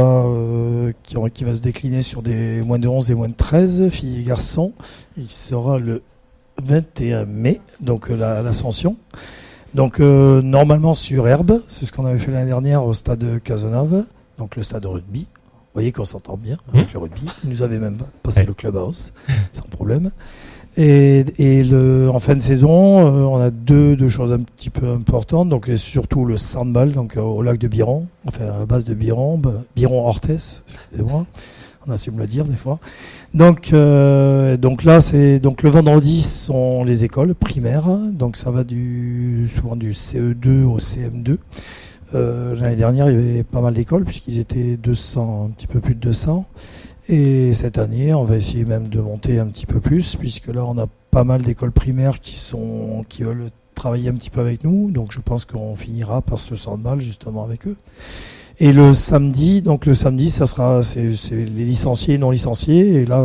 va se décliner sur des moins de 11 et moins de 13 filles et garçons. Il sera le 21 mai, donc l'ascension. Donc normalement sur herbe, c'est ce qu'on avait fait l'année dernière au stade Cazenave, donc le stade de rugby. Vous voyez qu'on s'entend bien avec le rugby. Il nous avait même passé le clubhouse sans problème. Et en fin de saison, on a deux choses un petit peu importantes. Donc surtout le sandball, donc au lac de Biron, enfin à la base de Biron Orthez, excusez-moi. On a su me le dire des fois. Donc là, le vendredi sont les écoles primaires. Donc ça va souvent du CE2 au CM2. L'année dernière, il y avait pas mal d'écoles puisqu'ils étaient 200, un petit peu plus de 200. Et cette année, on va essayer même de monter un petit peu plus puisque là, on a pas mal d'écoles primaires qui veulent travailler un petit peu avec nous. Donc je pense qu'on finira par se sentir mal justement avec eux. Et le samedi, ça sera c'est les licenciés et non licenciés. Et là,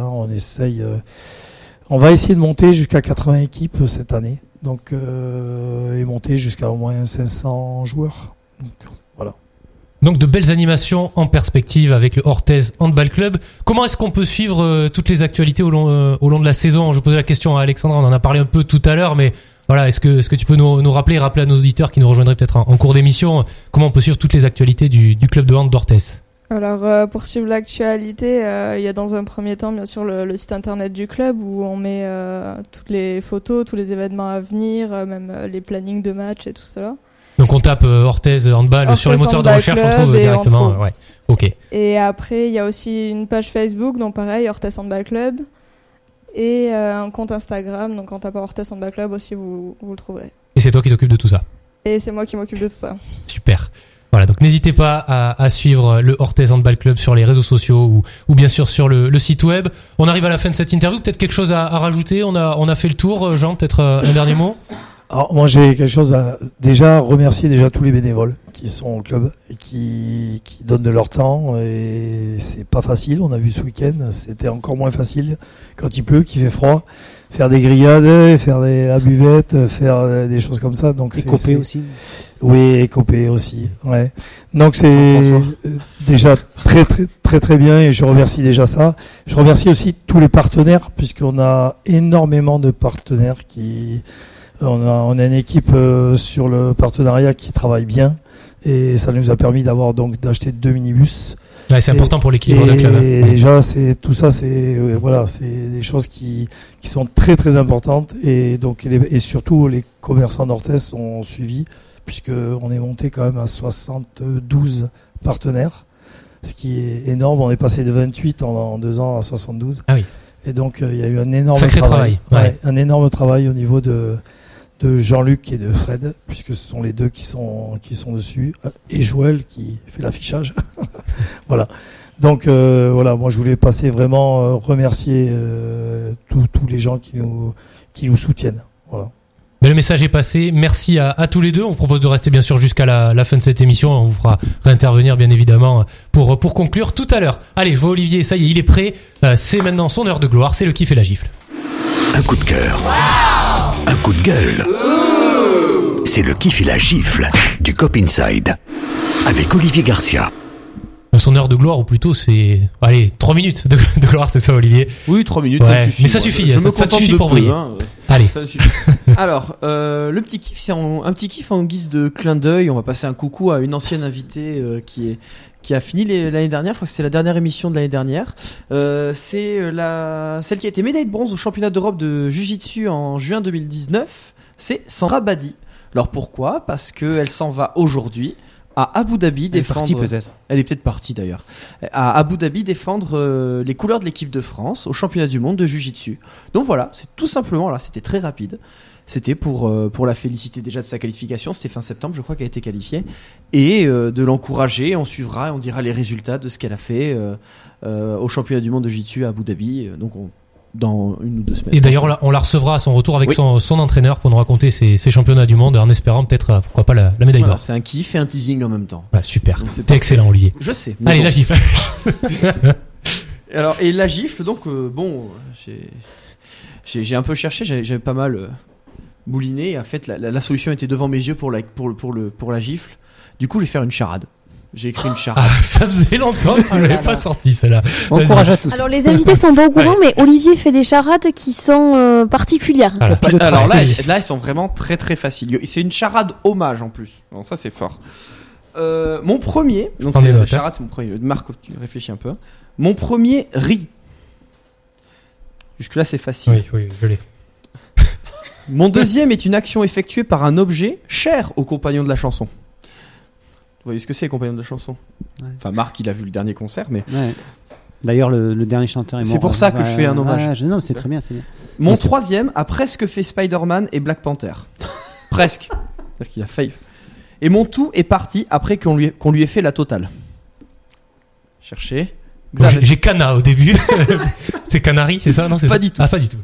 on va essayer de monter jusqu'à 80 équipes cette année. Donc et monter jusqu'à au moins 500 joueurs. Donc voilà. Donc de belles animations en perspective avec le Orthez Handball Club. Comment est-ce qu'on peut suivre toutes les actualités au long de la saison ? Je posais la question à Alexandra, on en a parlé un peu tout à l'heure, mais voilà, est-ce que tu peux nous rappeler à nos auditeurs qui nous rejoindraient peut-être en cours d'émission, comment on peut suivre toutes les actualités du club de hand d'Orthez ? Alors pour suivre l'actualité, il y a dans un premier temps bien sûr le site internet du club où on met toutes les photos, tous les événements à venir, même les plannings de matchs et tout cela. Donc on tape Orthez Handball Orthez sur les moteurs de recherche, on trouve directement. Ouais. Ok. Et après il y a aussi une page Facebook, donc pareil Orthez Handball Club, et un compte Instagram. Donc en tapant Orthez Handball Club aussi vous le trouverez. Et c'est toi qui t'occupes de tout ça ? Et c'est moi qui m'occupe de tout ça. Super. Voilà, donc n'hésitez pas à suivre le Orthez Handball Club sur les réseaux sociaux ou bien sûr sur le site web. On arrive à la fin de cette interview, peut-être quelque chose à rajouter. On a fait le tour, Jean, peut-être un dernier mot. Alors moi j'ai quelque chose à remercier tous les bénévoles qui sont au club et qui donnent de leur temps, et c'est pas facile. On a vu ce week-end, c'était encore moins facile quand il pleut, qu'il fait froid, faire des grillades, faire la buvette, faire des choses comme ça. Donc écopé aussi. Oui, écopé aussi. Ouais. Donc c'est déjà très très très très bien, et je remercie déjà ça. Je remercie aussi tous les partenaires puisqu'on a énormément de partenaires on a une équipe sur le partenariat qui travaille bien, et ça nous a permis d'acheter 2 minibus. Ouais, c'est important pour l'équilibre d'un club. Et déjà, c'est des choses qui sont très très importantes, et donc et surtout les commerçants d'Orthez ont suivi puisque on est monté quand même à 72 partenaires, ce qui est énorme. On est passé de 28 en 2 ans à 72. Ah oui. Et donc il y a eu un énorme travail. Ouais, un énorme travail au niveau de Jean-Luc et de Fred, puisque ce sont les deux qui sont dessus, et Joël qui fait l'affichage. Voilà. Donc voilà, moi je voulais passer vraiment remercier tous les gens qui nous soutiennent. Voilà. Mais le message est passé. Merci à tous les deux. On vous propose de rester bien sûr jusqu'à la fin de cette émission. On vous fera réintervenir bien évidemment pour conclure tout à l'heure. Allez, je vois Olivier, ça y est, il est prêt. C'est maintenant son heure de gloire. C'est le kiff et la gifle. Un coup de cœur. Wow. Un coup de gueule. C'est le kiff et la gifle du Cop Inside avec Olivier Garcia. Son heure de gloire, ou plutôt c'est... Allez, 3 minutes de gloire, c'est ça Olivier ? Oui, 3 minutes, ouais, ça suffit. Mais ça suffit, ça te suffit pour briller. Hein. Allez. Ça suffit. Alors, le petit kiff, c'est un petit kiff en guise de clin d'œil. On va passer un coucou à une ancienne invitée qui a fini l'année dernière. Je crois que c'est la dernière émission de l'année dernière. C'est celle qui a été médaille de bronze au championnat d'Europe de Jiu-Jitsu en juin 2019. C'est Sandra Badi. Alors pourquoi ? Parce qu'elle s'en va aujourd'hui à Abu Dhabi défendre. Elle est partie peut-être. Elle est peut-être partie d'ailleurs. À Abu Dhabi défendre les couleurs de l'équipe de France au championnat du monde de Jiu-Jitsu. Donc voilà, c'est tout simplement là, c'était très rapide. C'était pour la féliciter déjà de sa qualification. C'était fin septembre, je crois qu'elle a été qualifiée, et de l'encourager. On suivra, on dira les résultats de ce qu'elle a fait au championnat du monde de Jiu-Jitsu à Abu Dhabi. Donc dans 1 ou 2 semaines. Et d'ailleurs, on la recevra à son retour avec son entraîneur pour nous raconter ses championnats du monde, en espérant peut-être, pourquoi pas, la médaille d'or. C'est un kiff et un teasing en même temps. Ouais, super. T'es excellent, Olivier. Je sais. Allez, bon. La gifle. Alors, et la gifle, donc, j'ai un peu cherché, j'avais pas mal bouliné. Et en fait, la solution était devant mes yeux pour la gifle. Du coup, je vais faire une charade. J'ai écrit une charade. Ah, ça faisait longtemps que tu l'avais pas sorti, celle-là. Bon courage à tous. Alors les invités sont pas au courant, mais Olivier fait des charades qui sont particulières. Voilà. Alors là, elles sont vraiment très très faciles. C'est une charade hommage en plus. Donc ça c'est fort. Mon premier, donc c'est la charade, c'est mon premier. Marc, tu réfléchis un peu. Mon premier rit. Jusque là c'est facile. Oui, je l'ai. Mon deuxième est une action effectuée par un objet cher aux compagnons de la chanson. Vous voyez ce que c'est, les compagnons de la chanson ? Ouais. Enfin, Marc, il a vu le dernier concert, mais... Ouais. D'ailleurs, le dernier chanteur est mort. C'est pour ça que je fais un hommage. Non, c'est très bien, c'est bien. Mon troisième a presque fait Spider-Man et Black Panther. Presque. C'est-à-dire qu'il a failli. Et mon tout est parti après qu'on lui ait fait la totale. Cherchez. J'ai Cana au début. C'est Canary, c'est ça? Non, c'est pas du tout. Ah, pas du tout.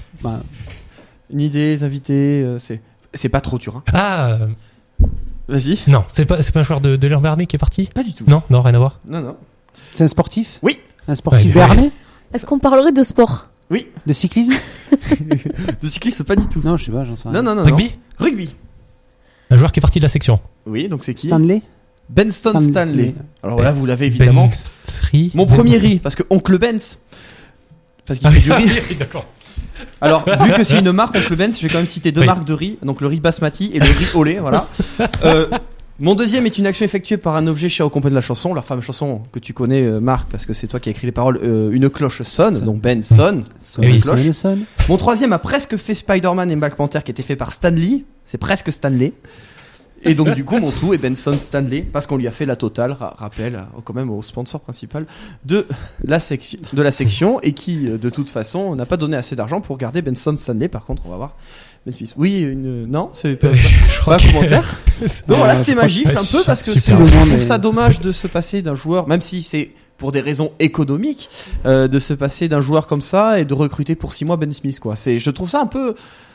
Une idée, les invités, c'est pas trop dur. Hein. Vas-y. Non, c'est pas un joueur de Lerbernet qui est parti? Pas du tout. Non, rien à voir. Non. C'est un sportif? Oui. Un sportif béarnais? Est-ce qu'on parlerait de sport? Oui. De cyclisme? De cyclisme, pas du tout. Non, je sais pas, j'en sais rien. Non. Rugby. Un joueur qui est parti de la section. Oui, donc c'est qui? Stanley? Benston Stanley. Alors là, vous l'avez évidemment. Mon premier riz, parce que Oncle Benz. Parce qu'il fait du riz. D'accord. Alors, vu que c'est une marque Oncle Benz, je vais quand même citer deux marques de riz. Donc le riz basmati et le riz olé, voilà. Mon deuxième est une action effectuée par un objet cher au compagnon de la chanson, la fameuse chanson que tu connais, Marc, parce que c'est toi qui as écrit les paroles. Une cloche sonne, donc Ben sonne. Une cloche. sonne. Mon troisième a presque fait Spider-Man et Black Panther, qui était fait par Stan Lee. C'est presque Stanley. Et donc du coup mon tout est Benson Stanley parce qu'on lui a fait la totale, rappel quand même au sponsor principal de la section et qui de toute façon n'a pas donné assez d'argent pour garder Benson Stanley. Par contre on va voir Ben Smith. Oui, non, c'est pas un commentaire. Donc voilà, c'était magique un peu parce que je trouve ça dommage de se passer d'un joueur, même si c'est pour des raisons économiques, de se passer d'un joueur comme ça et de recruter pour 6 mois Ben Smith quoi. Je trouve ça un peu.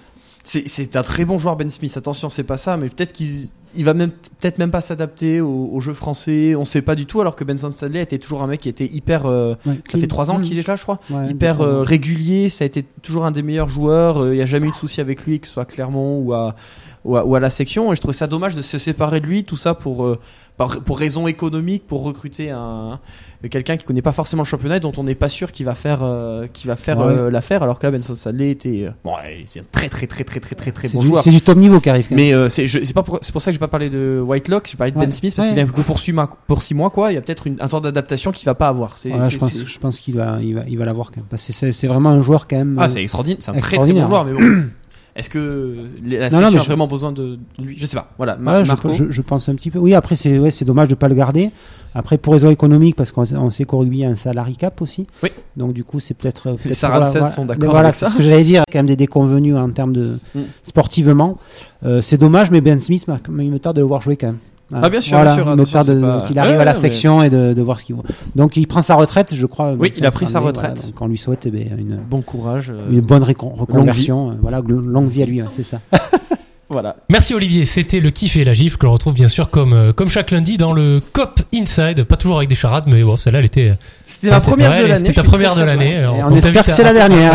C'est un très bon joueur Ben Smith, attention c'est pas ça, mais peut-être qu'il va peut-être même pas s'adapter au jeu français, on sait pas du tout, alors que Benson Stanley était toujours un mec qui était hyper ça fait 3 ans qu'il est là je crois, hyper régulier, ça a été toujours un des meilleurs joueurs, il y a jamais eu de souci avec lui, que ce soit à Clermont ou à la section, et je trouvais ça dommage de se séparer de lui, tout ça pour raison économique, pour recruter quelqu'un qui connaît pas forcément le championnat et dont on n'est pas sûr qu'il va faire l'affaire, alors que là Benson Stanley était c'est un très bon joueur. C'est du top niveau qui arrive quand même. Mais c'est pour ça que j'ai pas parlé de Whitelock, j'ai parlé de Ben Smith parce qu'il vient que pour 6 mois quoi, il y a peut-être un temps d'adaptation qu'il va pas avoir. Je pense qu'il va l'avoir quand même, parce que c'est vraiment un joueur quand même. C'est extraordinaire, c'est un très bon joueur, mais bon. Est-ce que la section a vraiment besoin de lui? Je sais pas. Voilà. Je pense un petit peu. Oui, après c'est dommage de pas le garder. Après pour raison économique, parce qu'on sait qu'au rugby il y a un salary cap aussi. Oui. Donc du coup c'est peut-être. Les Saracens sont d'accord avec ça. C'est ce que j'allais dire. Quand même des déconvenus en termes de sportivement. C'est dommage, mais Ben Smith, il me tarde de le voir jouer quand même. Bien sûr, bien sûr. Il me tarde qu'il arrive à la section et de voir ce qu'il vaut. Donc il prend sa retraite, je crois. Oui, il a pris sa retraite. Voilà, donc on lui souhaite bon courage, une bonne reconversion. Longue vie à lui, c'est ça. Voilà. Merci Olivier, c'était le kiff et la gifle que l'on retrouve bien sûr comme chaque lundi dans le COP Inside, pas toujours avec des charades, mais bon, celle-là elle était. C'était la première de l'année. C'était ta première de l'année. On espère que c'est la dernière.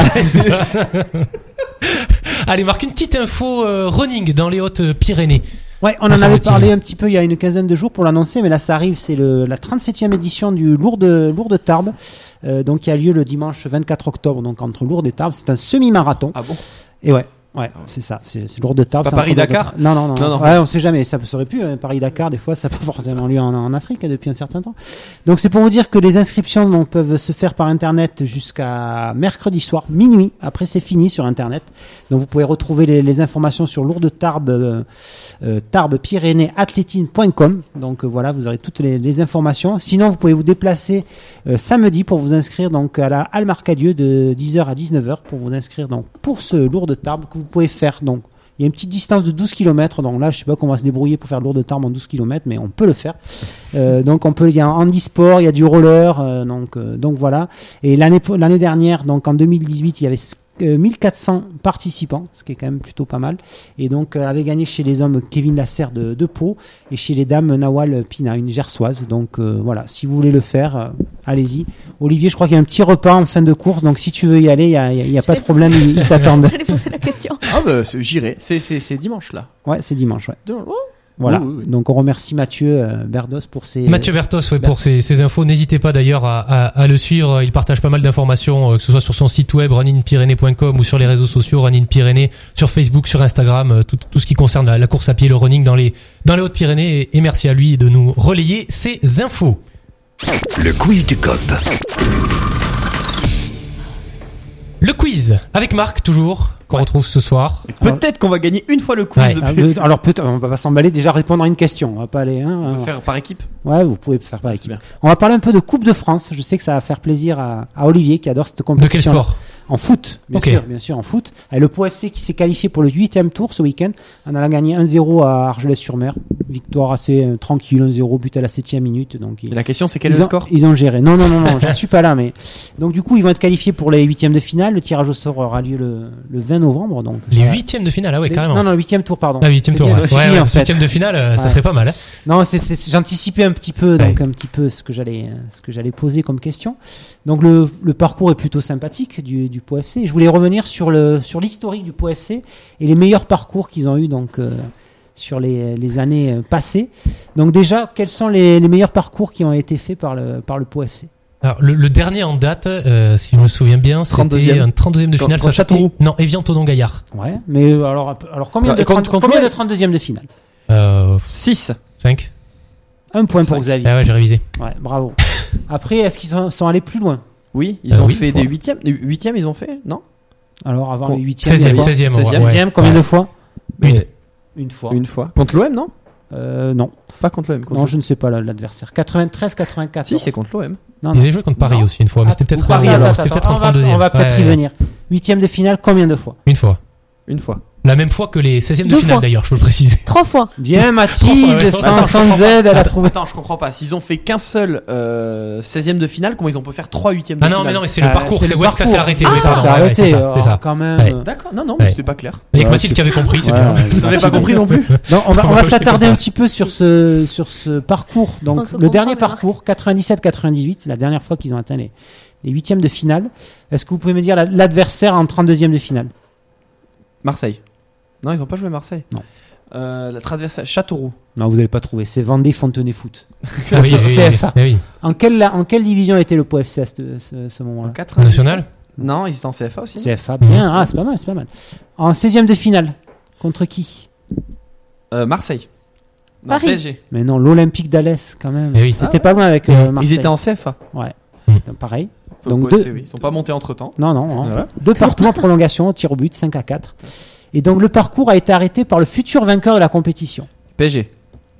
Allez, Marc, une petite info running dans les Hautes-Pyrénées. Ouais, on en avait parlé un petit peu il y a une quinzaine de jours pour l'annoncer, mais là ça arrive, c'est la 37e édition du Lourdes Tarbes, donc qui a lieu le dimanche 24 octobre, donc entre Lourdes et Tarbes. C'est un semi-marathon. Ah bon? Et ouais, c'est ça, c'est Lourdes-Tarbes. C'est pas Paris-Dakar? Non. Ouais, on sait jamais, ça aurait pu, Paris-Dakar, des fois, ça peut forcément lieu en Afrique depuis un certain temps. Donc c'est pour vous dire que les inscriptions peuvent se faire par internet jusqu'à mercredi soir, minuit, après c'est fini sur internet. Donc vous pouvez retrouver les informations sur Lourdes-Tarbes, tarbes-pyrénées-athlétine.com. Donc voilà, vous aurez toutes les informations. Sinon, vous pouvez vous déplacer samedi pour vous inscrire donc à la Halle Marcadieu de 10h à 19h pour vous inscrire donc pour ce Lourdes-Tarbes que vous pouvez faire. Donc il y a une petite distance de 12 km, donc là je sais pas comment on va se débrouiller pour faire Lourdes-Tarbes en 12 km, mais on peut le faire. Donc il y a un handisport, il y a du roller, donc voilà. Et l'année dernière, donc en 2018, il y avait 1400 participants, ce qui est quand même plutôt pas mal. Et donc avait gagné chez les hommes Kevin Lasserre de Pau et chez les dames Nawal Pina, une gersoise. Donc voilà, si vous voulez le faire, allez-y. Olivier, je crois qu'il y a un petit repas en fin de course, donc si tu veux y aller, il y a pas de problème, ils t'attendent. J'allais poser la question. J'irai. C'est dimanche là. Ouais, c'est dimanche. Ouais. Voilà. Oui. Donc on remercie Mathieu Berdos pour ses pour ses infos. N'hésitez pas d'ailleurs à le suivre. Il partage pas mal d'informations, que ce soit sur son site web runinpyrénées.com ou sur les réseaux sociaux Running Pyrénées, sur Facebook, sur Instagram, tout ce qui concerne la course à pied, le running dans les Hautes-Pyrénées. Et merci à lui de nous relayer ces infos. Le quiz du COP. Le quiz avec Marc toujours. qu'on retrouve ce soir. Et peut-être qu'on va gagner une fois le quiz. Ouais. Alors peut-être, on va pas s'emballer, déjà répondre à une question. On va pas aller. On va faire par équipe. Ouais, vous pouvez faire par équipe. Bien. On va parler un peu de Coupe de France. Je sais que ça va faire plaisir à Olivier qui adore cette De compétition. quel sport? En foot, bien sûr, en foot. Et le Pau FC qui s'est qualifié pour le 8e tour ce week-end, en allant gagner 1-0 à Argelès-sur-Mer. Victoire assez tranquille, 1-0, but à la 7e minute. Donc, Et la question, c'est quel est le score? Ils ont géré. Non, je suis pas là, mais. Donc, du coup, ils vont être qualifiés pour les 8e de finale. Le tirage au sort aura lieu le 20 novembre. Donc, Les 8e de finale, ah ouais, carrément. Non, le 8e tour, pardon. Ah, 8e tour, bien, ouais. je Ouais, finis, en fait. 8e de finale, ça serait pas mal, hein. Non, j'anticipais un petit peu, donc un petit peu ce que j'allais poser comme question. Donc le parcours est plutôt sympathique du Pau FC. Et je voulais revenir sur l'historique du Pau FC et les meilleurs parcours qu'ils ont eu donc sur les années passées. Donc déjà, quels sont les meilleurs parcours qui ont été faits par le Pau FC? Alors, le dernier en date, si je me souviens bien, c'était 32e. un 32e de finale Contre Châteauroux. Non, Evian-Tonon-Gaillard. Ouais, mais alors combien de 32e de finale? 6. 5. Un point pour 5. Xavier. Ah ouais, j'ai révisé. Ouais, bravo. Après, est-ce qu'ils sont allés plus loin? Oui, ils ont oui, fait fois. des 8e. Les 8e, ils ont fait? Non? Alors avant les 8e, 16e, 16e, ouais. 16e, combien de fois? Une fois. Une fois. Contre l'OM, non? Non. Pas contre l'OM. Non, je ne sais pas l'adversaire. 93-94. Si, c'est contre l'OM. Non, Ils avaient joué contre Paris Non. aussi une fois, mais c'était peut-être Paris, alors, attends, c'était peut-être en on va 32e. On va peut-être y Ouais. venir. 8e de finale, combien de fois? Une fois. Une fois. La même fois que les 16e de 2 finale fois. d'ailleurs, je peux le préciser. 3 fois. Bien, Mathilde, Ouais, sans aide, elle a trouvé. Attends, je comprends pas. S'ils ont fait qu'un seul 16e de finale, comment ils ont pu faire 3 8e de Ah finale? non, mais non, mais c'est le parcours, c'est le où est-ce que ça s'est parcours. arrêté. Ah, oui, pardon, ça ouais, s'est arrêté, c'est ça, c'est ça. quand même. Ouais. D'accord, non, mais Ouais. c'était pas clair. Il y a que Ouais, Mathilde qui avait compris, c'est Ouais, bien. ouais. Vous n'avez pas compris non plus? Non, on va Moi, je s'attarder sais un pas. petit peu sur ce parcours. Donc, On se le dernier comprend, parcours, 97-98, c'est la dernière fois qu'ils ont atteint les 8e de finale. Est-ce que vous pouvez me dire l'adversaire en 32e de finale? Marseille. Non, ils ont pas joué Marseille. Non. La transversale Châteauroux. Non, vous n'allez pas trouver. C'est Vendée Fontenay Foot. Ah oui, oui, CFA. oui, oui. En quelle division était le Pau FC à ce moment-là? 97. National. Non, ils étaient en CFA aussi. CFA, bien. Ah, c'est pas mal. En 16e de finale, contre qui? Marseille. Non, Paris. PSG. Mais non, l'Olympique d'Alès, quand même. Eh oui. C'était pas loin avec Marseille. Ils étaient en CFA. Ouais. Mm. Pareil. Donc Donc, oui. Ils sont pas montés entre temps. Non. Voilà. 2 partout en prolongation, tir au but, 5-4. Et donc, le parcours a été arrêté par le futur vainqueur de la compétition. PSG.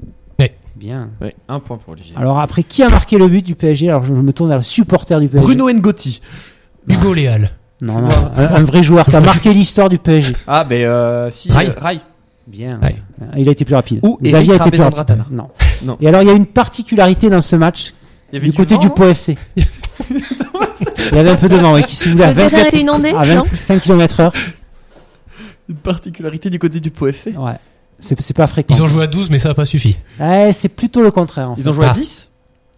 Bien. Ouais, un point pour Olivier. Alors, après, qui a marqué le but du PSG? Alors, je me tourne vers le supporter du PSG. Bruno Ngoti. Hugo Léal. Non, un vrai joueur qui a marqué l'histoire du PSG. Ah, ben si. Rai. Rai. Bien. Ouais. Il a été plus rapide. Ou Xavier Eric a été plus rapide. Rabezandratana. Non. Non. Et alors, il y a une particularité dans ce match Il y avait du côté vent, du non Pau FC. Il y avait un peu de vent, oui, qui s'est voulu à Le terrain 24 était inondé, à non 25 km/h. Une particularité du côté du Pau FC. Ouais. C'est pas fréquent. Ils ont joué à 12, mais ça n'a pas suffi. Ouais, c'est plutôt le contraire. En fait. Ils ont joué à Ah. 10.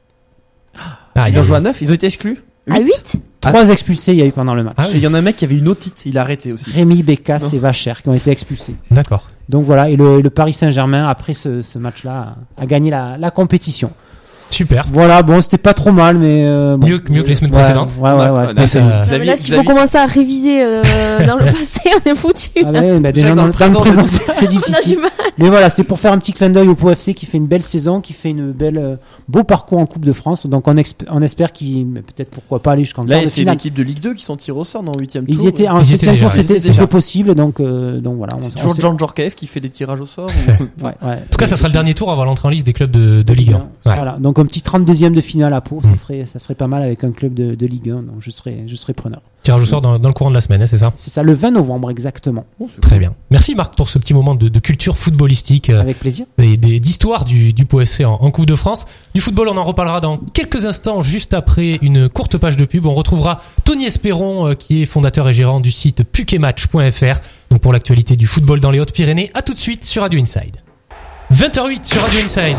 Ah, Ils ont joué à 9. Ils ont été exclus. À 8? 3 expulsés, il y a eu pendant le match. Ah Et il oui, y en a un mec qui avait une otite. Il a arrêté aussi. Rémi, Bécasse Non. et Vacher qui ont été expulsés. d'accord. Donc voilà, et le Paris Saint-Germain, après ce match-là, a gagné la compétition. Super. Voilà, bon, c'était pas trop mal, mais. Bon. Mieux que les semaines Ouais, précédentes. Ouais. D'accord. C'était- Mais ça- Non, mais là, s'il faut commencer à réviser dans le passé, on est foutu. Ah ouais, bah, déjà, Jacques, dans le présent, c'est- c'est On a du difficile. mal. Mais voilà, c'était pour faire un petit clin d'œil au Pau FC qui fait une belle saison, qui fait une belle, beau parcours en Coupe de France. Donc on espère qu'ils, mais peut-être pourquoi pas aller jusqu'en Là, quart de c'est finale. l'équipe de Ligue 2 qui sont tirés au sort dans le 8e tour. Ils étaient en Ils y étaient 7e déjà, tour, ils c'était étaient déjà. possible. Donc voilà. C'est on toujours sait- Jean Djorkaeff qui fait des tirages au sort. ou- Ouais. En tout cas, ça sera le dernier tour avant l'entrée en liste des clubs de Ligue 1. Ouais. Voilà, donc un petit 32e de finale à Pau, ça serait pas mal avec un club de Ligue 1, donc je serais preneur. Tirage au sort dans le courant de la semaine, hein, c'est ça? C'est ça, le 20 novembre exactement. Très bien. Merci Marc pour ce petit moment de culture footballistique Avec plaisir. et d'histoire du Pau FC en Coupe de France. Du football, on en reparlera dans quelques instants, juste après une courte page de pub. On retrouvera Tony Espéron, qui est fondateur et gérant du site pukematch.fr, donc pour l'actualité du football dans les Hautes-Pyrénées. À tout de suite sur Radio Inside. 20h08 sur Radio Inside.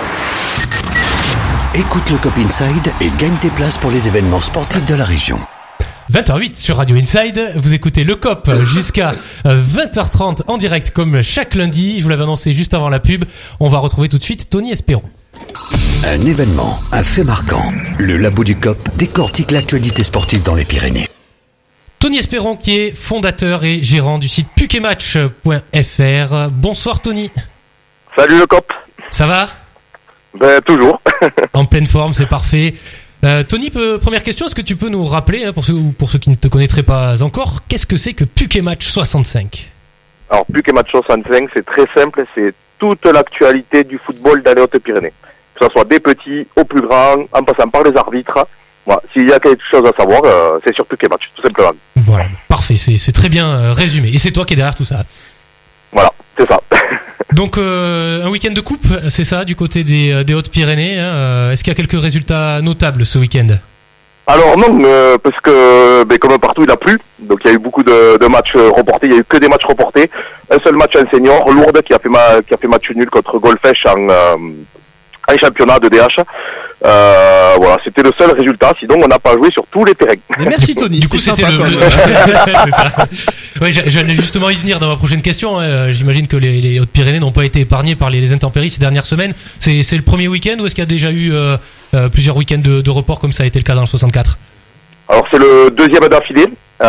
Écoute le Cop Inside et gagne tes places pour les événements sportifs de la région. 20h08 sur Radio Inside, vous écoutez le COP jusqu'à 20h30 en direct comme chaque lundi. Je vous l'avais annoncé juste avant la pub. On va retrouver tout de suite Tony Espéron. Un événement, un fait marquant. Le Labo du Cop décortique l'actualité sportive dans les Pyrénées. Tony Espéron qui est fondateur et gérant du site pukematch.fr. Bonsoir Tony. Salut le cop. Ça va? Ben toujours. En pleine forme, c'est parfait. Tony, première question, est-ce que tu peux nous rappeler, pour ceux qui ne te connaîtraient pas encore, qu'est-ce que c'est que Puck et Match 65? Alors Puck et Match 65, c'est très simple, c'est toute l'actualité du football dans les Hautes-Pyrénées. Que ce soit des petits aux plus grands, en passant par les arbitres. Voilà. S'il y a quelque chose à savoir, c'est sur Puck et Match, tout simplement. Voilà, parfait, c'est très bien résumé. Et c'est toi qui es derrière tout ça. Voilà, c'est ça. Donc un week-end de coupe, c'est ça, du côté des Hautes-Pyrénées. Hein. Est-ce qu'il y a quelques résultats notables ce week-end? Alors non, parce que comme partout il a plu, donc il y a eu beaucoup de matchs reportés, il y a eu que des matchs reportés. Un seul match en senior, Lourdes qui a fait match nul contre Golfech en championnat de DH. Voilà, c'était le seul résultat, sinon on n'a pas joué sur tous les terrains. Mais merci Tony. Du coup c'était sympa, c'est ça. Ouais, j'allais justement y venir dans ma prochaine question. Hein. J'imagine que les Hautes-Pyrénées n'ont pas été épargnées par les intempéries ces dernières semaines. C'est le premier week-end ou est-ce qu'il y a déjà eu plusieurs week-ends de report comme ça a été le cas dans le 64? Alors c'est le deuxième d'affilée.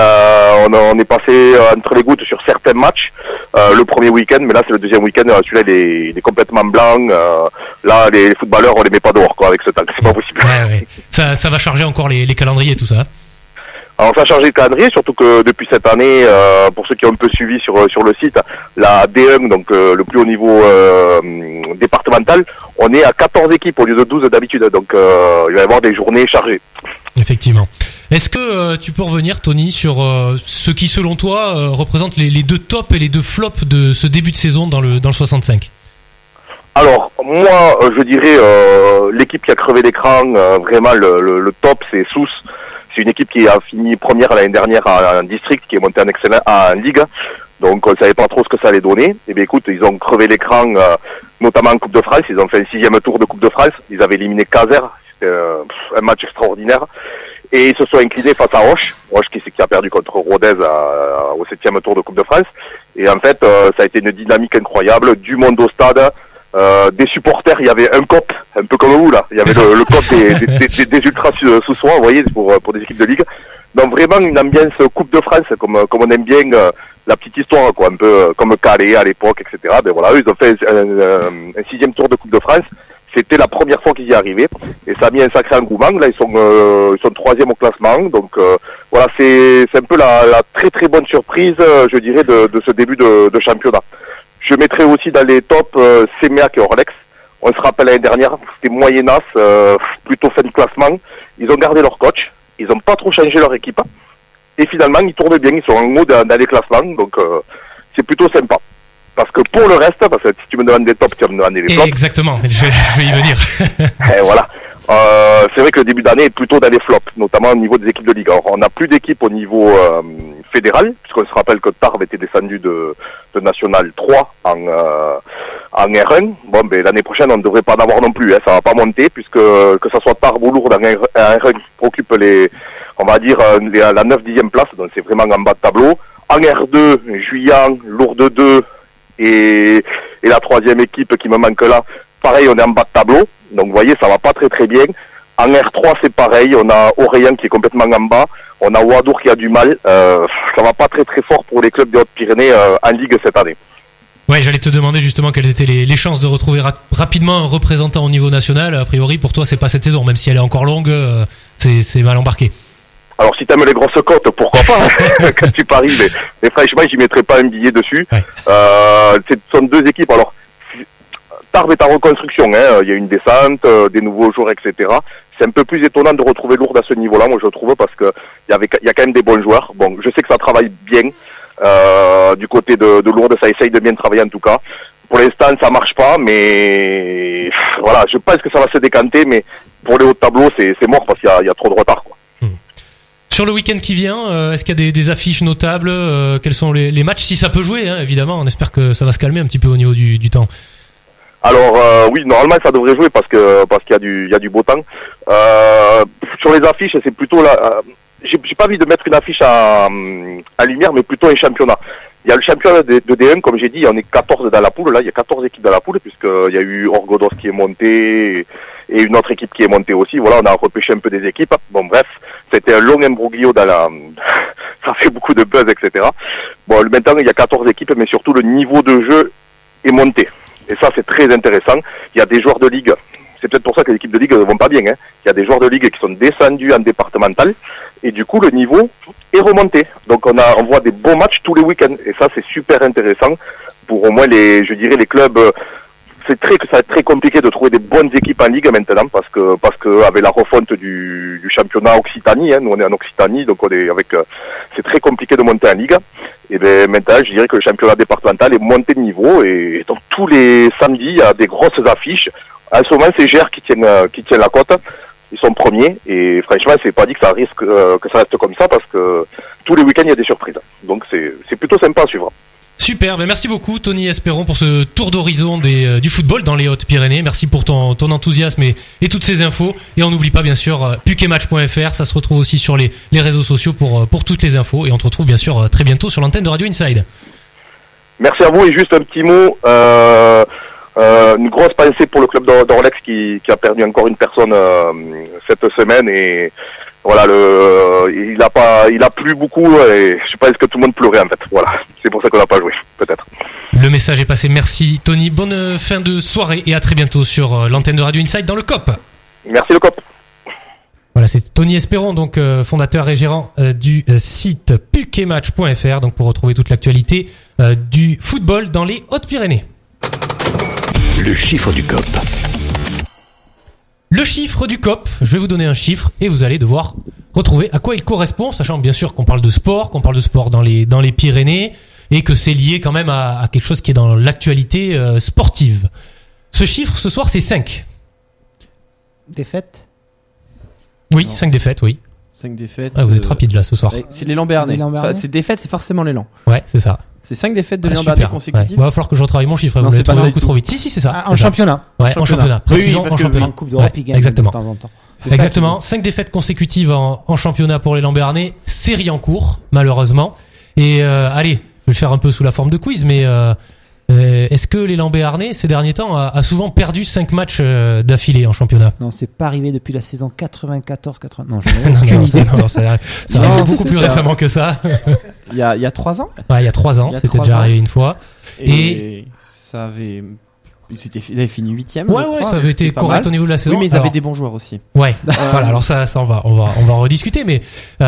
On est passé entre les gouttes sur certains matchs le premier week-end, mais là c'est le deuxième week-end. Celui-là il est complètement blanc. Là les footballeurs on les met pas dehors quoi avec ce temps, c'est pas possible. Ouais. Ça va charger encore les calendriers et tout ça. Alors ça a chargé le calendrier, surtout que depuis cette année, pour ceux qui ont un peu suivi sur le site, la D1, donc le plus haut niveau départemental, on est à 14 équipes au lieu de 12 d'habitude, donc il va y avoir des journées chargées. Effectivement. Est-ce que tu peux revenir, Tony, sur ce qui, selon toi, représente les deux tops et les deux flops de ce début de saison dans le 65? Alors, moi, je dirais l'équipe qui a crevé l'écran, vraiment le top, c'est Sousse. C'est une équipe qui a fini première l'année dernière en district, qui est montée en Ligue. Donc, on ne savait pas trop ce que ça allait donner. Eh bien, écoute, ils ont crevé l'écran, notamment en Coupe de France. Ils ont fait un 6e tour de Coupe de France. Ils avaient éliminé Caser. C'était un match extraordinaire. Et ils se sont inclinés face à Roche qui a perdu contre Rodez au 7e tour de Coupe de France. Et en fait, ça a été une dynamique incroyable, du monde au stade, des supporters. Il y avait un COP, un peu comme vous là. Il y avait le COP des ultras sous soin, vous voyez, pour des équipes de ligue. Donc vraiment une ambiance Coupe de France, comme on aime bien la petite histoire, quoi, un peu comme Calais à l'époque, etc. Ben voilà, eux, ils ont fait un 6e tour de Coupe de France. C'était la première fois qu'ils y arrivaient et ça a mis un sacré engouement. Là, ils sont 3e au classement. Donc voilà, c'est un peu la très très bonne surprise, je dirais, de ce début de championnat. Je mettrai aussi dans les tops Séméac et Orlex. On se rappelle l'année dernière, c'était moyennas, plutôt fin de classement. Ils ont gardé leur coach, ils n'ont pas trop changé leur équipe et finalement ils tournent bien, ils sont en haut dans les classements. Donc c'est plutôt sympa. Parce que pour le reste, parce que si tu me demandes des tops, tu vas me demander des flops. Exactement, je vais y venir. Et voilà. C'est vrai que le début d'année est plutôt dans les flops, notamment au niveau des équipes de Ligue. Alors, on n'a plus d'équipe au niveau fédéral, puisqu'on se rappelle que Tarbes était descendu de National 3 en R1. Bon, ben l'année prochaine, on ne devrait pas en avoir non plus. Hein, ça va pas monter, puisque que ça soit Tarbes ou Lourdes en R1 occupe on va dire, la 9-10e place, donc c'est vraiment en bas de tableau. En R2, Juillan, Lourdes 2, et la 3e équipe qui me manque là, pareil, on est en bas de tableau, donc vous voyez, ça va pas très très bien. En R3 c'est pareil, on a Orléans qui est complètement en bas, on a Ouadour qui a du mal, ça va pas très très fort pour les clubs des Hautes-Pyrénées en Ligue cette année. Ouais, j'allais te demander justement quelles étaient les chances de retrouver rapidement un représentant au niveau national. A priori pour toi c'est pas cette saison, même si elle est encore longue, c'est mal embarqué. Alors si t'aimes les grosses cotes, pourquoi pas quand tu paries, mais franchement j'y mettrai pas un billet dessus. Ouais. Ce sont deux équipes. Alors Tarbes est en reconstruction, hein. Il y a une descente, des nouveaux joueurs, etc. C'est un peu plus étonnant de retrouver Lourdes à ce niveau-là, moi je trouve, parce que il y a quand même des bons joueurs. Bon, je sais que ça travaille bien du côté de Lourdes, ça essaye de bien travailler en tout cas. Pour l'instant ça marche pas, mais voilà, je pense que ça va se décanter, mais pour les hauts tableaux c'est mort parce qu'il y a trop de retard, quoi. Sur le week-end qui vient, est-ce qu'il y a des affiches notables? Quels sont les matchs? Si ça peut jouer, hein, évidemment. On espère que ça va se calmer un petit peu au niveau du temps. Alors oui, normalement ça devrait jouer parce qu'il y a du beau temps. Sur les affiches, c'est plutôt là. J'ai pas envie de mettre une affiche à lumière, mais plutôt un championnat. Il y a le championnat de D1, comme j'ai dit, on est 14 dans la poule. Là, il y a 14 équipes dans la poule, puisqu'il y a eu Orgodos qui est monté et une autre équipe qui est montée aussi. Voilà, on a repêché un peu des équipes. Bon, bref, c'était un long imbroglio ça fait beaucoup de buzz, etc. Bon, maintenant, il y a 14 équipes, mais surtout le niveau de jeu est monté. Et ça, c'est très intéressant. Il y a des joueurs de ligue c'est peut-être pour ça que les équipes de ligue ne vont pas bien. Hein. Il y a des joueurs de ligue qui sont descendus en départemental et du coup le niveau est remonté. Donc on voit des bons matchs tous les week-ends et ça c'est super intéressant pour au moins les clubs. Ça va être très compliqué de trouver des bonnes équipes en ligue maintenant parce que avec la refonte du championnat Occitanie, hein, nous on est en Occitanie, donc c'est très compliqué de monter en ligue. Et ben maintenant, je dirais que le championnat départemental est monté de niveau et donc tous les samedis il y a des grosses affiches. En ce moment, c'est Gers qui tiennent la cote. Ils sont premiers et franchement, c'est pas dit que ça risque que ça reste comme ça parce que tous les week-ends il y a des surprises. Donc c'est plutôt sympa à suivre. Super, ben merci beaucoup Tony Espéron pour ce tour d'horizon du football dans les Hautes-Pyrénées. Merci pour ton enthousiasme et toutes ces infos. Et on n'oublie pas bien sûr pucketmatch.fr, ça se retrouve aussi sur les réseaux sociaux pour toutes les infos. Et on te retrouve bien sûr très bientôt sur l'antenne de Radio Inside. Merci à vous et juste un petit mot, une grosse pensée pour le club d'Orlex qui a perdu encore une personne cette semaine et voilà, il a plu beaucoup et je pense que tout le monde pleurait en fait. Voilà, c'est pour ça qu'on n'a pas joué, peut-être. Le message est passé. Merci Tony. Bonne fin de soirée et à très bientôt sur l'antenne de Radio Inside dans le COP. Merci le COP. Voilà, c'est Tony Espéron, donc fondateur et gérant du site pucketmatch.fr, donc pour retrouver toute l'actualité du football dans les Hautes-Pyrénées. Le chiffre du COP. Le chiffre du COP, je vais vous donner un chiffre et vous allez devoir retrouver à quoi il correspond, sachant bien sûr qu'on parle de sport dans les Pyrénées et que c'est lié quand même à quelque chose qui est dans l'actualité sportive. Ce chiffre ce soir c'est 5. Défaite. Oui, 5 défaites, oui. 5 défaites. Ah, vous êtes rapide là ce soir. C'est l'élan Béarnais. C'est défaite, c'est forcément l'élan. Ouais, c'est ça. C'est 5 défaites de l'élan Béarnais consécutives. Ouais. Va falloir que je retravaille mon chiffre. Non, vous l'avez trouvé beaucoup tout. trop vite. Si, c'est ça. En championnat. Ouais, en championnat. Précisons en championnat. En Coupe d'Europe, il gagne exactement. de temps en temps. Exactement. 5 défaites consécutives en championnat pour l'élan Béarnais. Série en cours, malheureusement. Et allez, je vais le faire un peu sous la forme de quiz, mais est-ce que l'élan Béarnais, ces derniers temps, a souvent perdu 5 matchs d'affilée en championnat? Non, c'est pas arrivé depuis la saison 94-80. Non, j'en ai aucune idée. Ça arrive beaucoup plus récemment que ça. Il y a 3 ans. Ouais, il y a 3 ans. C'était déjà arrivé une fois. Et ça avait... Ils avaient fini 8ème. Ouais, ça avait été correct au niveau de la saison. Oui, mais ils avaient des bons joueurs aussi. Ouais. Voilà, alors ça on va en rediscuter, mais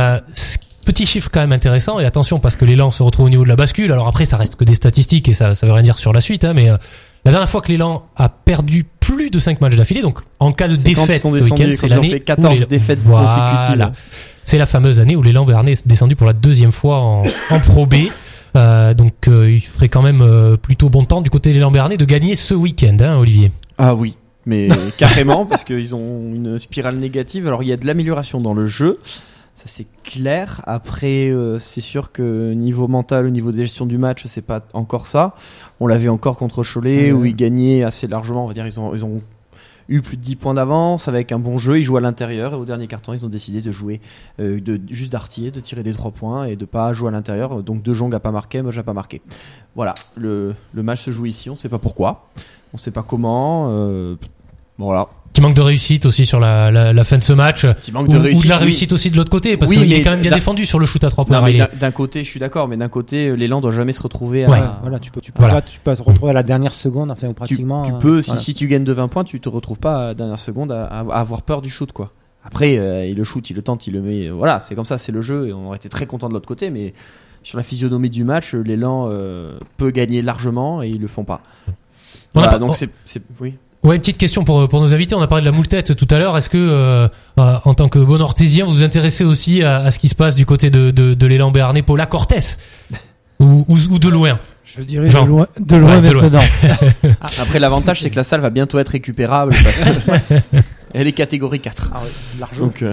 petit chiffre quand même intéressant, et attention parce que l'élan se retrouve au niveau de la bascule. Alors après, ça reste que des statistiques et ça veut rien dire sur la suite, hein, mais la dernière fois que l'élan a perdu plus de 5 matchs d'affilée, donc en cas de défaite ce week-end, c'est l'année fait 14 défaites consécutives. C'est la fameuse année où l'élan Béarnais est descendu pour la deuxième fois en Pro B. Donc il ferait quand même plutôt bon temps du côté de l'élan Béarnais de gagner ce week-end, hein, Olivier. Ah oui, mais carrément, parce qu'ils ont une spirale négative. Alors il y a de l'amélioration dans le jeu, ça c'est clair. Après, c'est sûr que niveau mental, au niveau de gestion du match, c'est pas encore ça. On l'avait encore contre Cholet, où ils gagnaient assez largement. On va dire, ils ont eu plus de 10 points d'avance avec un bon jeu. Ils jouent à l'intérieur et au dernier quart-temps, ils ont décidé de jouer juste d'artiller, de tirer des 3 points et de pas jouer à l'intérieur. Donc De Jong a pas marqué, Moche a pas marqué. Voilà, le match se joue ici. On sait pas pourquoi, on sait pas comment. Voilà. Petit manque de réussite aussi sur la fin de ce match. Ou de la réussite aussi de l'autre côté, parce qu'il est quand même bien défendu sur le shoot à 3 points. D'un côté, je suis d'accord, mais d'un côté, l'élan doit jamais se retrouver voilà, tu peux pas se retrouver à la dernière seconde, enfin, pratiquement. Tu peux, si tu gagnes de 20 points, tu te retrouves pas à la dernière seconde à avoir peur du shoot, quoi. Après, il le shoot, il le tente, il le met. Voilà, c'est comme ça, c'est le jeu, et on aurait été très content de l'autre côté, mais sur la physionomie du match, l'élan peut gagner largement, et ils le font pas. Donc oui. Ouais, une petite question pour nos invités. On a parlé de la moule-tête tout à l'heure. Est-ce que, en tant que bon orthésien, vous vous intéressez aussi à ce qui se passe du côté de l'élan Béarnais, Paula Cortès ou de loin? Je dirais de loin maintenant. Après, l'avantage, c'est que la salle va bientôt être récupérable parce que elle est catégorie 4. Ah ouais, largement. Donc,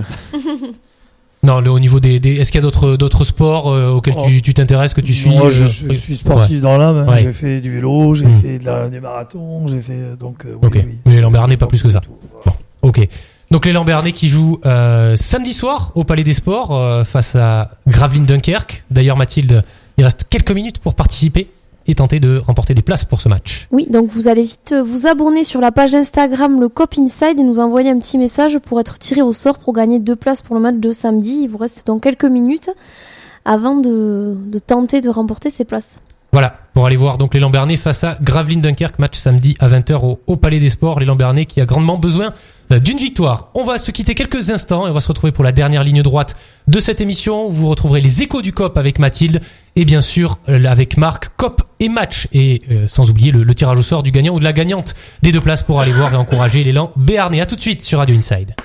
non, au niveau est-ce qu'il y a d'autres sports auxquels tu t'intéresses, que tu suis? Moi, je suis sportif dans l'âme. Hein. Ouais. J'ai fait du vélo, j'ai fait du marathon, j'ai fait donc. Oui. Mais l'élan Béarnais pas plus que ça. Bon, ok. Donc l'élan Béarnais qui joue samedi soir au Palais des Sports face à Gravelines Dunkerque. D'ailleurs, Mathilde, il reste quelques minutes pour participer et tenter de remporter des places pour ce match. Oui, donc vous allez vite vous abonner sur la page Instagram le COP Inside et nous envoyer un petit message pour être tiré au sort pour gagner 2 places pour le match de samedi. Il vous reste donc quelques minutes avant de tenter de remporter ces places. Voilà, pour aller voir donc l'élan Bernais face à Gravelines Dunkerque, match samedi à 20h au Palais des Sports. L'élan Bernais qui a grandement besoin d'une victoire. On va se quitter quelques instants et on va se retrouver pour la dernière ligne droite de cette émission où vous retrouverez les échos du COP avec Mathilde et bien sûr avec Marc, COP et match. Et sans oublier le tirage au sort du gagnant ou de la gagnante des 2 places pour aller voir et encourager l'élan Béarnais. À tout de suite sur Radio Inside.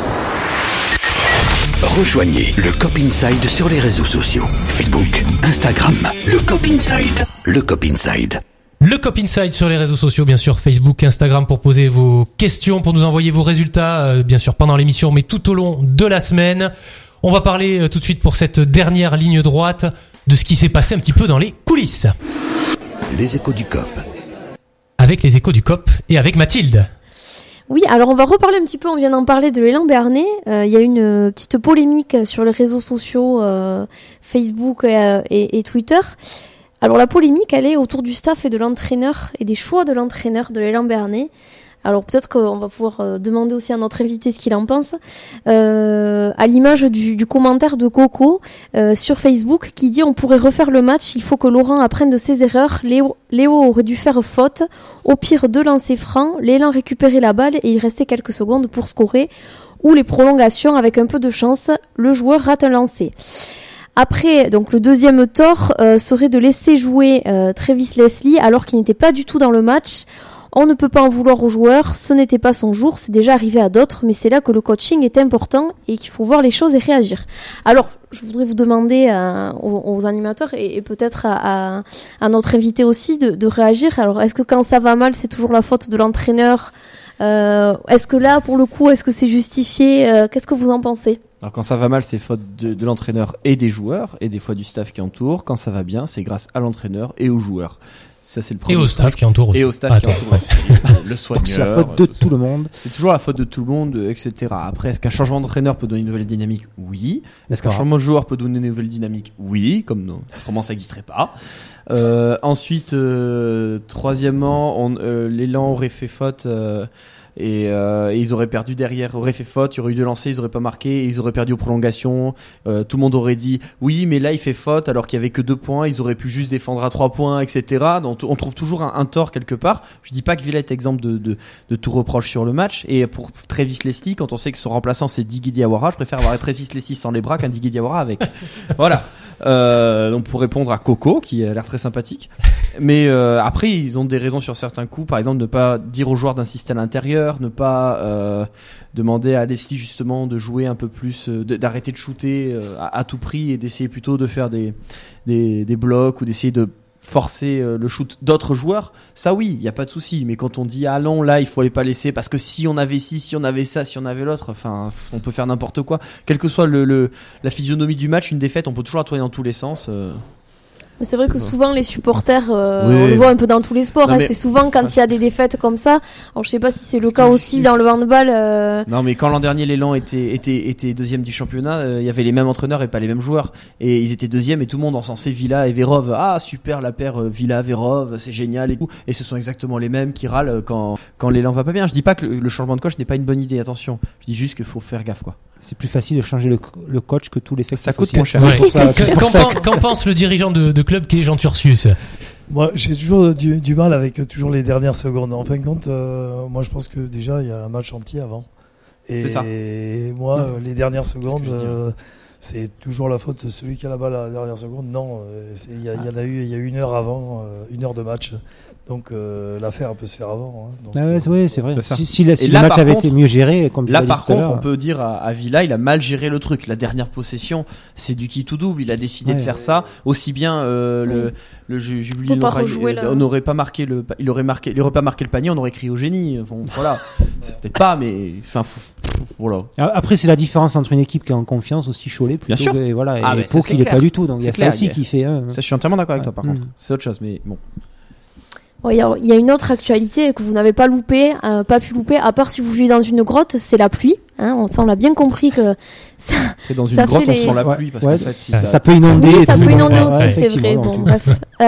Rejoignez le COP Inside sur les réseaux sociaux. Facebook, Instagram, le COP Inside. Le COP Inside. Le COP Inside sur les réseaux sociaux, bien sûr, Facebook, Instagram, pour poser vos questions, pour nous envoyer vos résultats, bien sûr, pendant l'émission, mais tout au long de la semaine. On va parler tout de suite pour cette dernière ligne droite de ce qui s'est passé un petit peu dans les coulisses. Les échos du COP. Avec les échos du COP et avec Mathilde. Oui, alors on va reparler un petit peu, on vient d'en parler de l'élan Bernais. Il y a une petite polémique sur les réseaux sociaux, Facebook et Twitter. Alors la polémique, elle est autour du staff et de l'entraîneur et des choix de l'entraîneur de l'élan Bernais. Alors peut-être qu'on va pouvoir demander aussi à notre invité ce qu'il en pense. À l'image du commentaire de Coco sur Facebook qui dit « On pourrait refaire le match, il faut que Laurent apprenne de ses erreurs. Léo aurait dû faire faute. Au pire, 2 lancers francs. L'élan récupérait la balle et il restait quelques secondes pour scorer. Ou les prolongations, avec un peu de chance, le joueur rate un lancer. » Après, donc le deuxième tort serait de laisser jouer Travis Leslie alors qu'il n'était pas du tout dans le match. On ne peut pas en vouloir aux joueurs, ce n'était pas son jour, c'est déjà arrivé à d'autres, mais c'est là que le coaching est important et qu'il faut voir les choses et réagir. Alors, je voudrais vous demander aux animateurs et peut-être à notre invité aussi de réagir. Alors, est-ce que quand ça va mal, c'est toujours la faute de l'entraîneur ? Est-ce que là, pour le coup, est-ce que c'est justifié ? Qu'est-ce que vous en pensez ? Alors quand ça va mal, c'est faute de l'entraîneur et des joueurs, et des fois du staff qui entoure. Quand ça va bien, c'est grâce à l'entraîneur et aux joueurs. Ça, c'est le premier. Et au staff qui entoure aussi. Et au staff qui entoure aussi. Le soigneur. Donc c'est la faute de tout le monde. C'est toujours la faute de tout le monde, etc. Après, est-ce qu'un changement d'entraîneur peut donner une nouvelle dynamique ? Oui. Est-ce qu'un changement de joueur peut donner une nouvelle dynamique ? Oui. Comme autrement, ça n'existerait pas. Ensuite, troisièmement, l'élan aurait fait faute. Et ils auraient perdu derrière, auraient fait faute, il y aurait eu 2 lancers, ils auraient pas marqué, ils auraient perdu aux prolongations. Tout le monde aurait dit oui, mais là il fait faute alors qu'il y avait que 2 points, ils auraient pu juste défendre à 3 points, etc. Donc on trouve toujours un tort quelque part. Je dis pas que Villa est exemple de tout reproche sur le match. Et pour Travis Leslie, quand on sait que son remplaçant c'est Diggy Diawara, je préfère avoir Travis Leslie sans les bras qu'un Diggy Diawara avec. Voilà. Donc pour répondre à Coco qui a l'air très sympathique, mais après ils ont des raisons sur certains coups, par exemple ne pas dire aux joueurs d'insister à l'intérieur, ne pas demander à Leslie justement de jouer un peu plus, d'arrêter de shooter à tout prix et d'essayer plutôt de faire des blocs ou d'essayer de forcer le shoot d'autres joueurs. Ça oui, il y a pas de souci, mais quand on dit allons là, il faut les pas laisser parce que si on avait ci, si on avait ça, si on avait l'autre, enfin on peut faire n'importe quoi, quelle que soit la physionomie du match, une défaite, on peut toujours la tourner dans tous les sens. Mais c'est vrai que souvent les supporters, on le voit un peu dans tous les sports, c'est souvent quand il y a des défaites comme ça. Alors je sais pas si c'est le cas aussi dans le handball. Non mais quand l'an dernier l'élan était deuxième du championnat, il y avait les mêmes entraîneurs et pas les mêmes joueurs, et ils étaient deuxième et tout le monde encensait Villa et Verov. Ah super la paire Villa Verov, c'est génial et tout. Et ce sont exactement les mêmes qui râlent quand l'élan va pas bien. Je dis pas que le changement de coach n'est pas une bonne idée, attention. Je dis juste qu'il faut faire gaffe quoi. C'est plus facile de changer le coach que tout l'effectif. Ça coûte moins cher. Ouais. Qu'en pense le dirigeant de club qui est Jean Turcius ? Moi, j'ai toujours du mal avec toujours les dernières secondes. En fin de compte, moi, je pense que déjà, il y a un match entier avant. Et c'est ça. Moi, les dernières secondes, c'est toujours la faute de celui qui a la balle à la dernière seconde. Non, il y a une heure avant, 1 heure de match. Donc l'affaire peut se faire avant. Hein. Donc, oui, c'est vrai. C'est si le match avait été mieux géré, comme tu l'as dit par tout à contre, l'heure, on peut dire à Villa, il a mal géré le truc. La dernière possession, c'est du qui tout double. Il a décidé de faire ça. Aussi bien on n'aurait pas marqué il aurait pas marqué le panier, on aurait crié au génie. Bon, voilà, c'est peut-être pas, mais enfin, voilà. Après, c'est la différence entre une équipe qui est en confiance aussi Cholet, plutôt, bien sûr. et voilà, et Pau qui l'est pas du tout. Donc il y a ça aussi qui fait. Ça, je suis entièrement d'accord avec toi. Par contre, c'est autre chose, mais bon. Il y a une autre actualité que vous n'avez pas pu louper, à part si vous vivez dans une grotte, c'est la pluie. Hein, on l'a bien compris que ça. C'est dans une grotte, on sent la pluie parce qu'en fait, ça peut inonder. Oui, ça peut inonder aussi, c'est vrai. Bon, bref.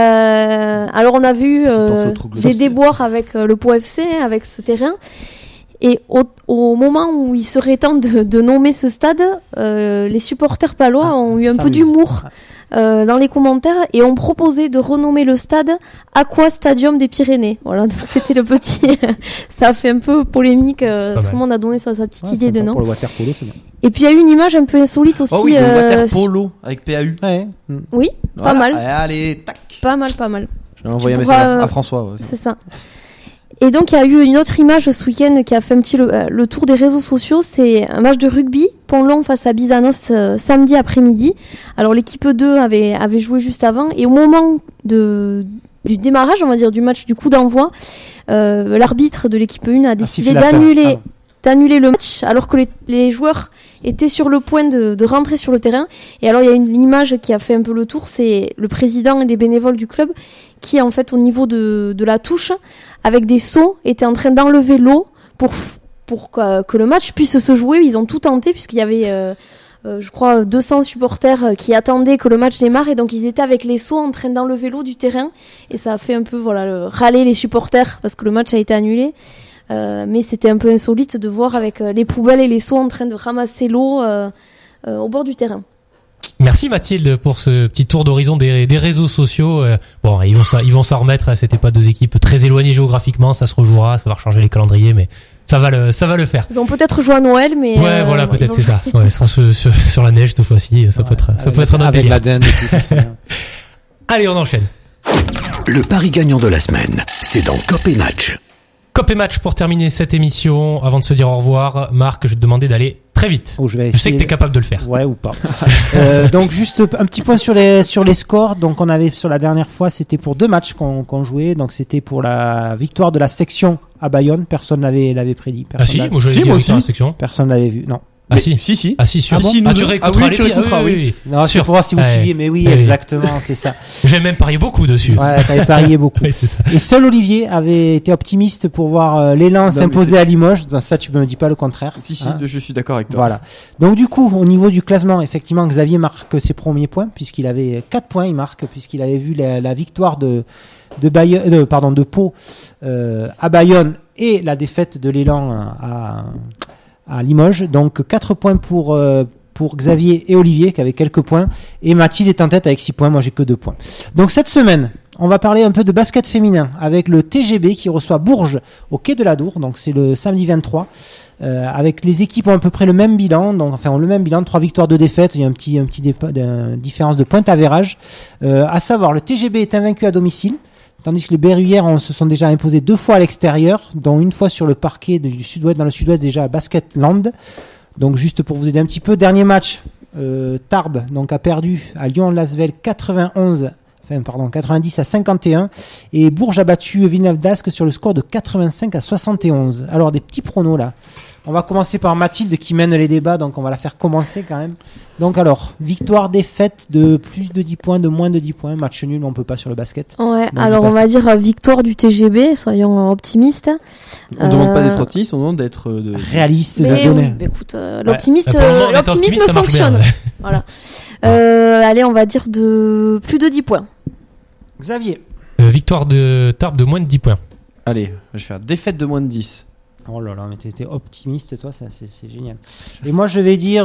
Alors on a vu des déboires avec le Pau FC, avec ce terrain. Et au moment où il serait temps de nommer ce stade, les supporters palois ont eu un peu d'humour dans les commentaires et ont proposé de renommer le stade Aqua Stadium des Pyrénées. Voilà, donc c'était le petit. Ça a fait un peu polémique. Tout le monde a donné sa petite idée de nom. Pour le waterpolo, c'est bien. Et puis il y a eu une image un peu insolite aussi. Oh oui, le waterpolo avec PAU. Ouais. Oui, Voilà. pas mal. Allez, tac. Pas mal. Je vais envoyer un message à François. Ouais. C'est ça. Et donc il y a eu une autre image ce week-end qui a fait un petit le tour des réseaux sociaux. C'est un match de rugby, Pont-Long face à Bizanos samedi après-midi. Alors l'équipe 2 avait joué juste avant et au moment du démarrage, on va dire du match, du coup d'envoi, l'arbitre de l'équipe 1 a décidé d'annuler le match alors que les joueurs étaient sur le point de rentrer sur le terrain. Et alors il y a une image qui a fait un peu le tour, c'est le président et des bénévoles du club qui en fait au niveau de la touche avec des seaux étaient en train d'enlever l'eau pour que le match puisse se jouer. Ils ont tout tenté puisqu'il y avait je crois 200 supporters qui attendaient que le match démarre et donc ils étaient avec les seaux en train d'enlever l'eau du terrain et ça a fait un peu râler les supporters parce que le match a été annulé. Mais c'était un peu insolite de voir avec les poubelles et les seaux en train de ramasser l'eau au bord du terrain. Merci Mathilde pour ce petit tour d'horizon des réseaux sociaux. Bon, ils vont s'en remettre. C'était pas deux équipes très éloignées géographiquement. Ça se rejouera, ça va rechanger les calendriers, mais ça va le faire. Ils vont peut-être jouer à Noël, mais ouais, voilà, peut-être c'est ça. Ouais, ce sera sur la neige cette fois-ci. Ça peut être un autre délire. Avec la dinde et tout ça. Allez, on enchaîne. Le pari gagnant de la semaine, c'est dans Cop et Match. Cop et Match pour terminer cette émission. Avant de se dire au revoir, Marc, je vais te demander d'aller très vite. Je sais que t'es capable de le faire. Ouais, ou pas. Donc juste un petit point sur les scores. Donc on avait sur la dernière fois, c'était pour 2 matchs qu'on jouait. Donc c'était pour la victoire de la section à Bayonne. Personne l'avait prédit. Moi j'avais dit victoire à la section. Personne l'avait vu. Non. Ah si. Ah si, sûr. Tu réécouteras les pieds. Oui. Non, c'est pour voir si vous suiviez, mais oui, exactement, c'est ça. J'ai même parié beaucoup dessus. Ouais, t'avais parié beaucoup. Oui, c'est ça. Et seul Olivier avait été optimiste pour voir l'élan s'imposer à Limoges. Dans ça, tu me dis pas le contraire. Si, je suis d'accord avec toi. Voilà. Donc du coup, au niveau du classement, effectivement, Xavier marque ses premiers points, puisqu'il avait 4 points, il marque, puisqu'il avait vu la victoire de Pau à Bayonne et la défaite de l'élan à Limoges. Donc 4 points pour Xavier et Olivier qui avaient quelques points, et Mathilde est en tête avec 6 points, moi j'ai que 2 points. Donc cette semaine, on va parler un peu de basket féminin avec le TGB qui reçoit Bourges au Quai de la Dour, donc c'est le samedi 23, avec les équipes ont à peu près le même bilan, 3 victoires, 2 défaites, il y a une différence de point average, à savoir le TGB est invaincu à domicile, tandis que les Berruyères se sont déjà imposés 2 fois à l'extérieur, dont une fois sur le parquet dans le sud-ouest déjà à Basketland. Donc juste pour vous aider un petit peu, dernier match, Tarbes donc a perdu à Lyon-Lasvel 90 à 51, et Bourges a battu Villeneuve d'Ascq sur le score de 85 à 71. Alors des petits pronos là. On va commencer par Mathilde qui mène les débats, donc on va la faire commencer quand même. Donc alors, victoire, défaite de plus de 10 points, de moins de 10 points, match nul, on peut pas sur le basket. Ouais, donc alors on va dire victoire du TGB, soyons optimistes. On ne demande pas d'être optimiste, on demande d'être réaliste. Écoute, l'optimisme fonctionne. Bien, ouais. Voilà. Allez, on va dire de plus de 10 points. Xavier. Victoire de Tarbes de moins de 10 points. Allez, je vais faire défaite de moins de 10. Oh là là, mais t'es optimiste, toi, c'est génial. Et moi, je vais dire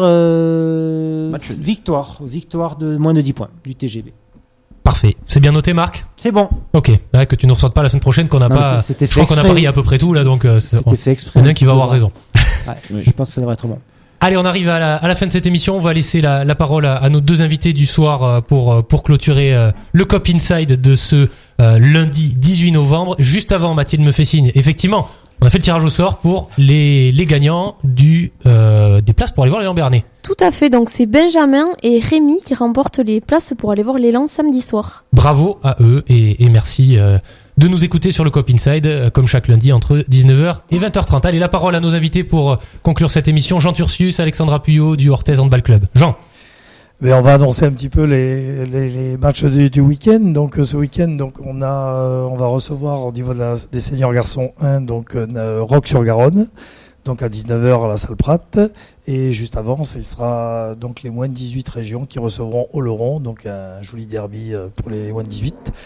victoire de moins de 10 points du TGB. Parfait. C'est bien noté, Marc? C'est bon. Ok. Ouais, que tu nous ressortes pas la semaine prochaine qu'on n'a pas. Je crois qu'on a parié à peu près tout là, donc c'était fait exprès. Il y en a un qui va avoir raison. Ouais, oui. Je pense que ça devrait être bon. Allez, on arrive à la fin de cette émission. On va laisser la parole à nos 2 invités du soir pour clôturer le Cop Inside de ce lundi 18 novembre. Juste avant, Mathilde me fait signe. Effectivement, on a fait le tirage au sort pour les gagnants des places pour aller voir l'élan Bernay. Tout à fait, donc c'est Benjamin et Rémi qui remportent les places pour aller voir l'élan samedi soir. Bravo à eux et merci de nous écouter sur le Cop Inside comme chaque lundi entre 19h et 20h30. Allez, la parole à nos invités pour conclure cette émission. Jean Turcius, Alexandra Puyot du Orthez Handball Club. Jean. Mais on va annoncer un petit peu les matchs du week-end. Donc ce week-end, donc on va recevoir au niveau des seniors garçons 1, donc Roques-sur-Garonne, donc à 19h à la salle Pratt, et juste avant, ce sera donc les moins de 18 régions qui recevront Oloron, donc un joli derby pour les moins de 18.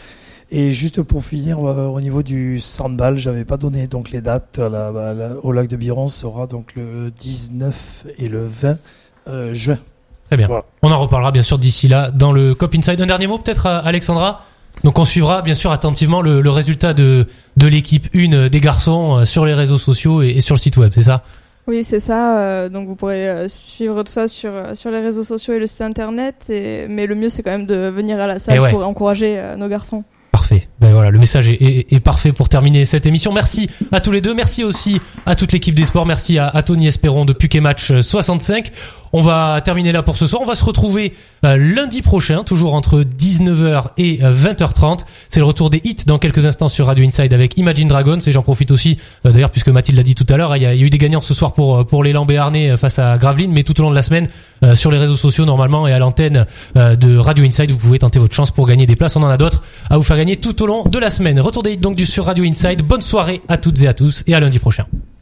Et juste pour finir, au niveau du handball, j'avais pas donné donc les dates. Au lac de Biron sera donc le 19 et le 20 juin. Très bien. Voilà. On en reparlera bien sûr d'ici là dans le Cop Inside. Un dernier mot peut-être, Alexandra? Donc on suivra bien sûr attentivement le résultat de l'équipe 1 des garçons sur les réseaux sociaux et sur le site web, c'est ça? Oui, c'est ça. Donc vous pourrez suivre tout ça sur les réseaux sociaux et le site internet. Mais le mieux, c'est quand même de venir à la salle pour encourager nos garçons. Parfait. Ben voilà, le message est parfait pour terminer cette émission. Merci à tous les deux. Merci aussi à toute l'équipe des sports. Merci à Tony Esperon de Puck et Match 65. On va terminer là pour ce soir. On va se retrouver lundi prochain, toujours entre 19h et 20h30. C'est le retour des hits dans quelques instants sur Radio Inside avec Imagine Dragons. Et j'en profite aussi, d'ailleurs, puisque Mathilde l'a dit tout à l'heure, il y a eu des gagnants ce soir pour l'élan béarnais face à Gravelines, mais tout au long de la semaine, sur les réseaux sociaux normalement et à l'antenne de Radio Inside, vous pouvez tenter votre chance pour gagner des places. On en a d'autres à vous faire gagner tout au long de la semaine. Retour des hits donc sur Radio Inside. Bonne soirée à toutes et à tous et à lundi prochain.